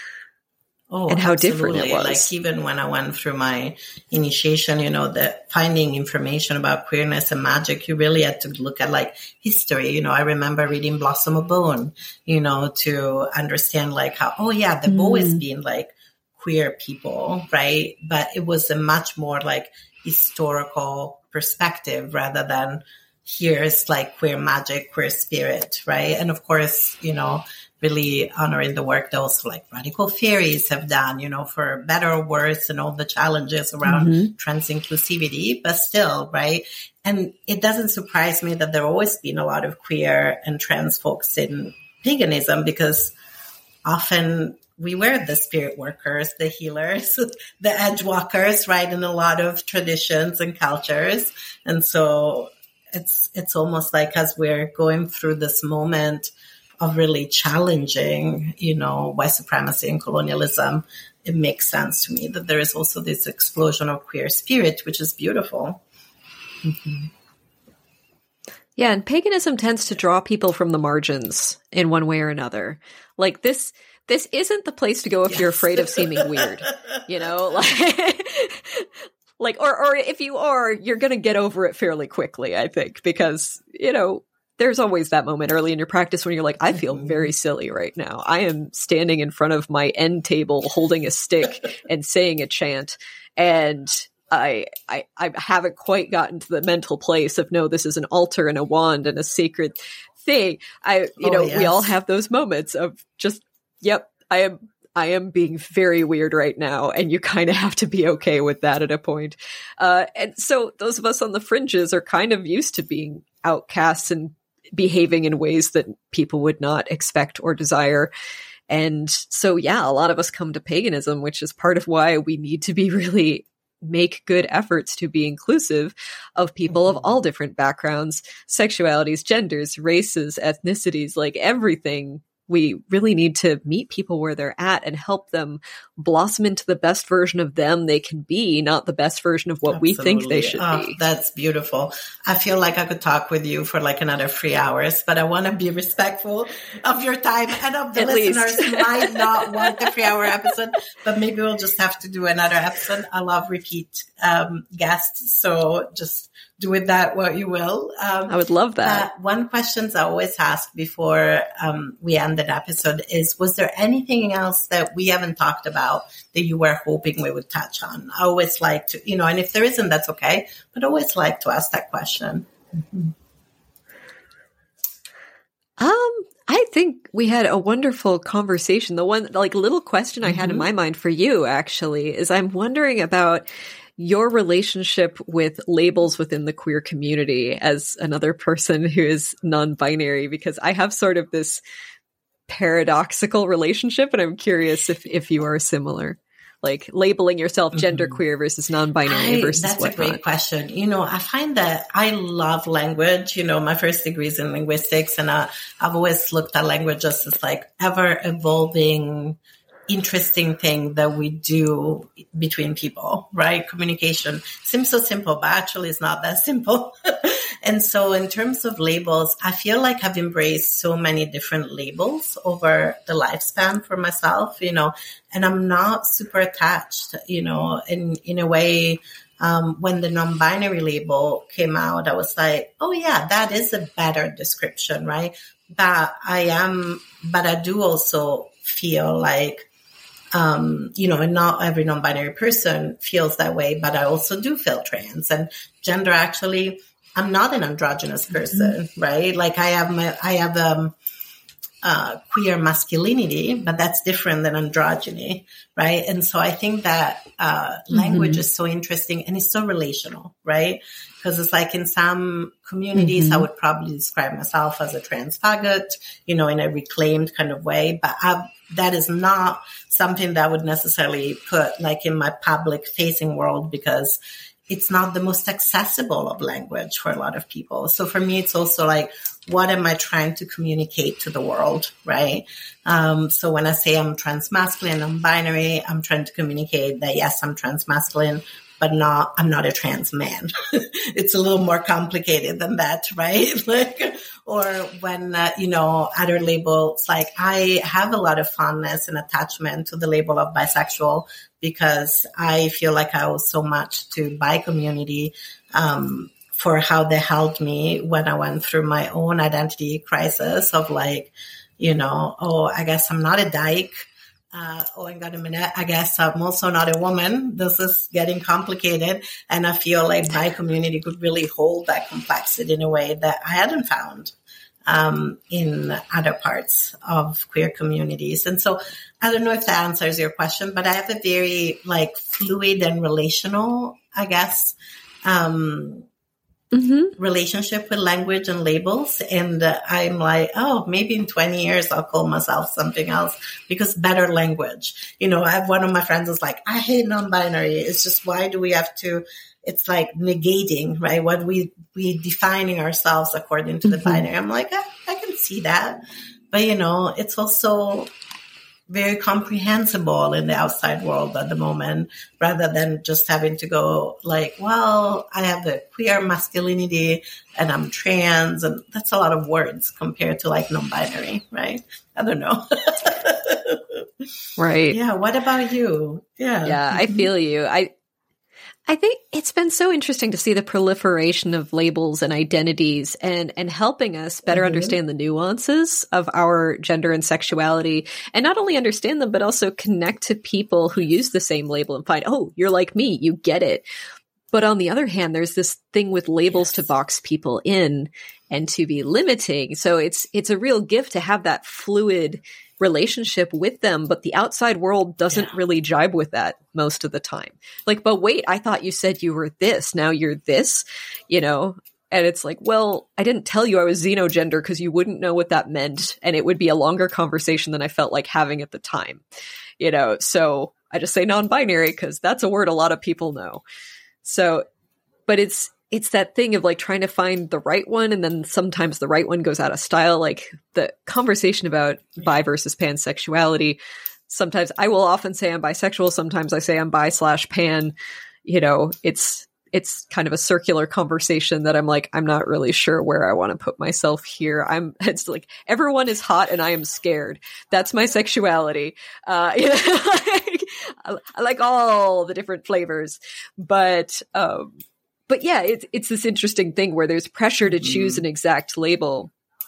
Oh, and how absolutely. different it was. Like even when I went through my initiation, you know, the finding information about queerness and magic, you really had to look at like history. You know, I remember reading Blossom of Bone, you know, to understand like how, oh yeah, they've mm. always been like queer people, right? But it was a much more like historical perspective rather than here's like queer magic, queer spirit, right? And of course, you know, really honoring the work those like Radical Fairies have done, you know, for better or worse, and all the challenges around mm-hmm. trans inclusivity, but still, right? And it doesn't surprise me that there have always been a lot of queer and trans folks in paganism, because often we were the spirit workers, the healers, the edge walkers, right? In a lot of traditions and cultures. And so it's, it's almost like as we're going through this moment of really challenging, you know, white supremacy and colonialism, it makes sense to me that there is also this explosion of queer spirit, which is beautiful. Mm-hmm. Yeah, and paganism tends to draw people from the margins in one way or another. Like this, this isn't the place to go if yes. you're afraid of seeming weird, you know, like, like, or, or if you are, you're going to get over it fairly quickly, I think, because, you know, there's always that moment early in your practice when you're like, I feel very silly right now. I am standing in front of my end table holding a stick and saying a chant. And I, I, I haven't quite gotten to the mental place of, no, this is an altar and a wand and a sacred thing. I, you oh, know, yes. we all have those moments of just, yep, I am, I am being very weird right now. And you kind of have to be okay with that at a point. Uh, and so those of us on the fringes are kind of used to being outcasts and behaving in ways that people would not expect or desire. And so, yeah, a lot of us come to paganism, which is part of why we need to be really make good efforts to be inclusive of people of all different backgrounds, sexualities, genders, races, ethnicities, like everything. We really need to meet people where they're at and help them blossom into the best version of them they can be, not the best version of what Absolutely. We think they should oh, be. That's beautiful. I feel like I could talk with you for like another three hours, but I want to be respectful of your time and of the At listeners who might not want the three hour episode, but maybe we'll just have to do another episode. I love repeat um, guests, so just do with that what you will. Um, I would love that. Uh, one question I always ask before um, we end an episode is, was there anything else that we haven't talked about that you were hoping we would touch on? I always like to, you know, and if there isn't, that's okay, but I always like to ask that question. Mm-hmm. Um, I think we had a wonderful conversation. The one, like, little question I mm-hmm. had in my mind for you, actually, is I'm wondering about your relationship with labels within the queer community as another person who is non-binary, because I have sort of this paradoxical relationship, and I'm curious if, if you are similar, like labeling yourself genderqueer versus non-binary I, versus that's whatnot. a great question. You know, I find that I love language. You know, my first degree is in linguistics, and I, I've always looked at language as this like ever evolving, interesting thing that we do between people, right? Communication seems so simple, but actually it's not that simple. And so in terms of labels, I feel like I've embraced so many different labels over the lifespan for myself, you know, and I'm not super attached, you know, in, in a way. Um, when the non-binary label came out, I was like, oh yeah, that is a better description, right? But I am, but I do also feel like, um, you know, and not every non-binary person feels that way, but I also do feel trans and gender. Actually, I'm not an androgynous person, mm-hmm. right? Like I have my, I have, um, Uh, queer masculinity, but that's different than androgyny, right? And so I think that uh, language mm-hmm. is so interesting and it's so relational, right? Because it's like in some communities, mm-hmm. I would probably describe myself as a trans faggot, you know, in a reclaimed kind of way, but I, that is not something that I would necessarily put like in my public facing world because it's not the most accessible of language for a lot of people. So for me, it's also like, what am I trying to communicate to the world, right? Um, so when I say I'm transmasculine, non-binary, I'm trying to communicate that, yes, I'm transmasculine, but not, I'm not a trans man. It's a little more complicated than that, right? Like, or when, uh, you know, other labels, like I have a lot of fondness and attachment to the label of bisexual because I feel like I owe so much to bi community, um, for how they held me when I went through my own identity crisis of like, you know, oh, I guess I'm not a dyke. Uh, oh, hang on a minute. I guess I'm also not a woman. This is getting complicated. And I feel like bi community could really hold that complexity in a way that I hadn't found, um, in other parts of queer communities. And so I don't know if that answers your question, but I have a very like fluid and relational, I guess, um, Mm-hmm. relationship with language and labels. And uh, I'm like, oh, maybe in twenty years, I'll call myself something else because better language. You know, I have one of my friends is like, I hate non-binary. It's just, why do we have to, it's like negating, right? What we, we defining ourselves according to the mm-hmm. binary. I'm like, I, I can see that. But, you know, it's also very comprehensible in the outside world at the moment, rather than just having to go like, well, I have a queer masculinity and I'm trans. And that's a lot of words compared to like non-binary, right? I don't know. Right. Yeah. What about you? Yeah. Yeah. I feel you. I, I think it's been so interesting to see the proliferation of labels and identities and, and helping us better mm-hmm. understand the nuances of our gender and sexuality, and not only understand them, but also connect to people who use the same label and find, oh, you're like me, you get it. But on the other hand, there's this thing with labels yes. to box people in and to be limiting. So it's, it's a real gift to have that fluid relationship with them, but the outside world doesn't yeah. really jibe with that most of the time. Like, but wait, I thought you said you were this, now you're this, you know? And it's like, well, I didn't tell you I was xenogender because you wouldn't know what that meant. And it would be a longer conversation than I felt like having at the time, you know? So I just say non-binary because that's a word a lot of people know. So, but it's, it's that thing of like trying to find the right one. And then sometimes the right one goes out of style. Like the conversation about bi versus pansexuality. Sometimes I will often say I'm bisexual. Sometimes I say I'm bi slash pan. You know, it's, it's kind of a circular conversation that I'm like, I'm not really sure where I want to put myself here. I'm, it's like, everyone is hot and I am scared. That's my sexuality. Uh, you know, like, I, I like all the different flavors, but, um, But yeah, it's it's this interesting thing where there's pressure to choose an exact label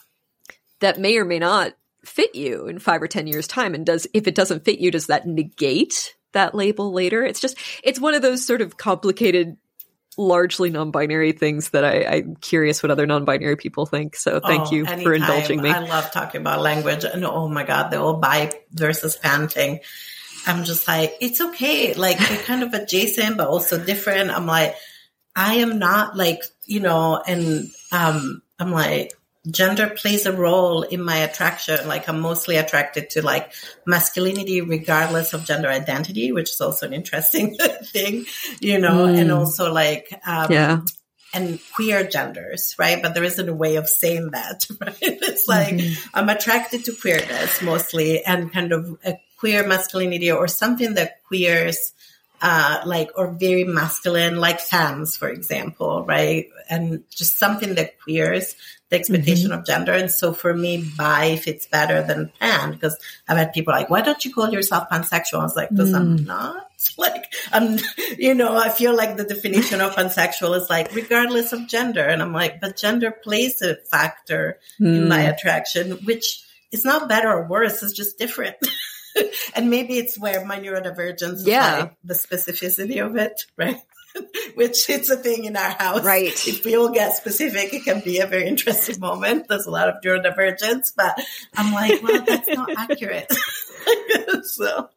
that may or may not fit you in five or ten years time. And does, if it doesn't fit you, does that negate that label later? It's just, it's one of those sort of complicated, largely non-binary things that I, I'm curious what other non-binary people think. So thank oh, you anytime. for indulging me. I love talking about language. And oh my God, the whole bi versus pan thing. I'm just like, it's okay. Like they're kind of adjacent, but also different. I'm like, I am not like, you know, and um, I'm like, gender plays a role in my attraction. Like I'm mostly attracted to like masculinity regardless of gender identity, which is also an interesting thing, you know, mm. and also like, um, yeah. and queer genders, right? But there isn't a way of saying that, right? It's like, mm-hmm. I'm attracted to queerness mostly and kind of a queer masculinity or something that queers uh, like, or very masculine, like femmes, for example, right? And just something that queers the expectation mm-hmm. of gender. And so for me, bi fits better than pan, because I've had people like, why don't you call yourself pansexual? I was like, because mm. I'm not. Like, I'm, you know, I feel like the definition of pansexual is like, regardless of gender. And I'm like, but gender plays a factor mm. in my attraction, which is not better or worse. It's just different. And maybe it's where my neurodivergence yeah. is like the specificity of it, right? Which it's a thing in our house. Right. If we all get specific, it can be a very interesting moment. There's a lot of neurodivergence, but I'm like, well, that's not accurate. So,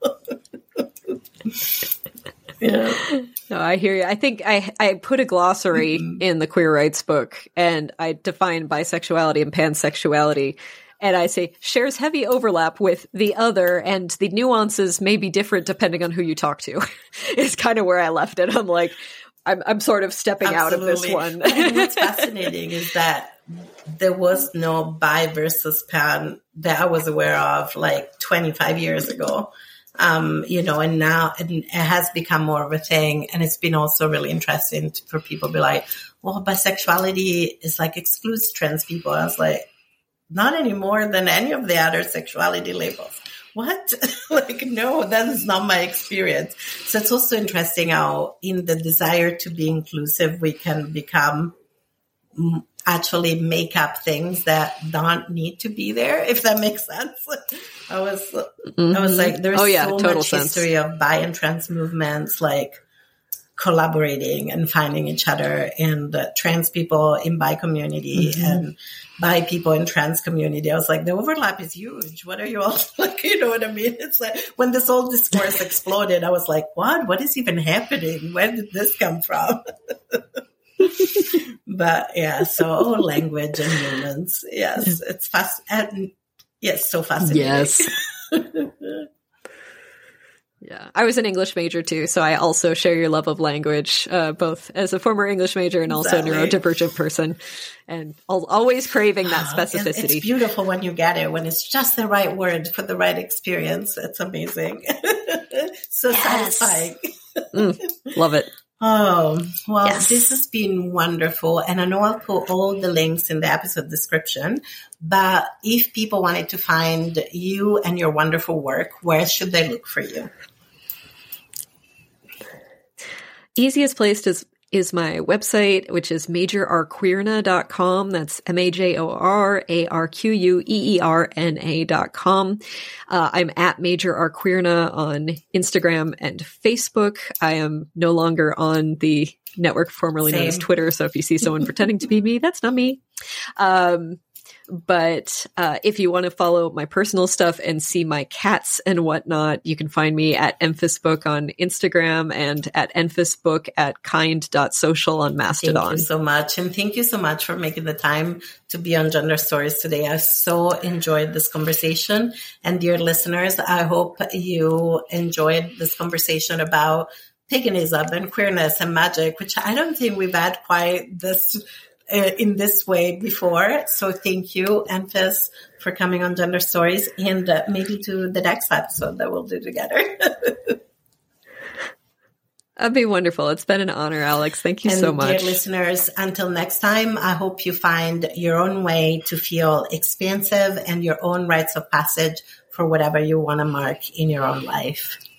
yeah. No, I hear you. I think I I put a glossary mm-hmm. in the Queer Rights book, and I define bisexuality and pansexuality. And I say, shares heavy overlap with the other, and the nuances may be different depending on who you talk to. It's kind of where I left it. I'm like, I'm, I'm sort of stepping Absolutely. out of this one. And what's fascinating is that there was no bi versus pan that I was aware of like twenty-five years ago. Um, you know, and now it, it has become more of a thing. And it's been also really interesting to, for people to be like, well, bisexuality is like excludes trans people. I was like, not any more than any of the other sexuality labels. What? Like, no, that is not my experience. So it's also interesting how in the desire to be inclusive, we can become actually make up things that don't need to be there, if that makes sense. I was, mm-hmm. I was like, there's oh, yeah, so much sense. history of bi and trans movements, like collaborating and finding each other, and uh, trans people in bi community mm-hmm. and bi people in trans community. I was like, the overlap is huge. What are you all like? You know what I mean? It's like when this whole discourse exploded, I was like, what? What is even happening? Where did this come from? But yeah, so oh, language and humans. Yes, it's fast and yes, so fascinating. Yes. Yeah, I was an English major too, so I also share your love of language, uh, both as a former English major and also exactly. a neurodivergent person, and al- always craving that specificity. It's beautiful when you get it, when it's just the right word for the right experience. It's amazing. So yes. satisfying. mm, love it. Oh, well, yes. This has been wonderful. And I know I'll put all the links in the episode description, but if people wanted to find you and your wonderful work, where should they look for you? Easiest place is is my website, which is major arqueerna dot com. That's M A J O R A R Q U E E R N A dot com. Uh, I'm at Major Arqueerna on Instagram and Facebook. I am no longer on the network formerly Same. known as Twitter, so if you see someone pretending to be me, that's not me. Um, But uh, if you want to follow my personal stuff and see my cats and whatnot, you can find me at Emphisbook on Instagram and at Emphisbook at kind dot social on Mastodon. Thank you so much. And thank you so much for making the time to be on Gender Stories today. I so enjoyed this conversation. And dear listeners, I hope you enjoyed this conversation about paganism and queerness and magic, which I don't think we've had quite this Uh, in this way before. So thank you, Emphis, for coming on Gender Stories, and uh, maybe to the next episode that we'll do together. That'd be wonderful. It's been an honor, Alex. Thank you and so much. Dear listeners, until next time, I hope you find your own way to feel expansive and your own rites of passage for whatever you want to mark in your own life.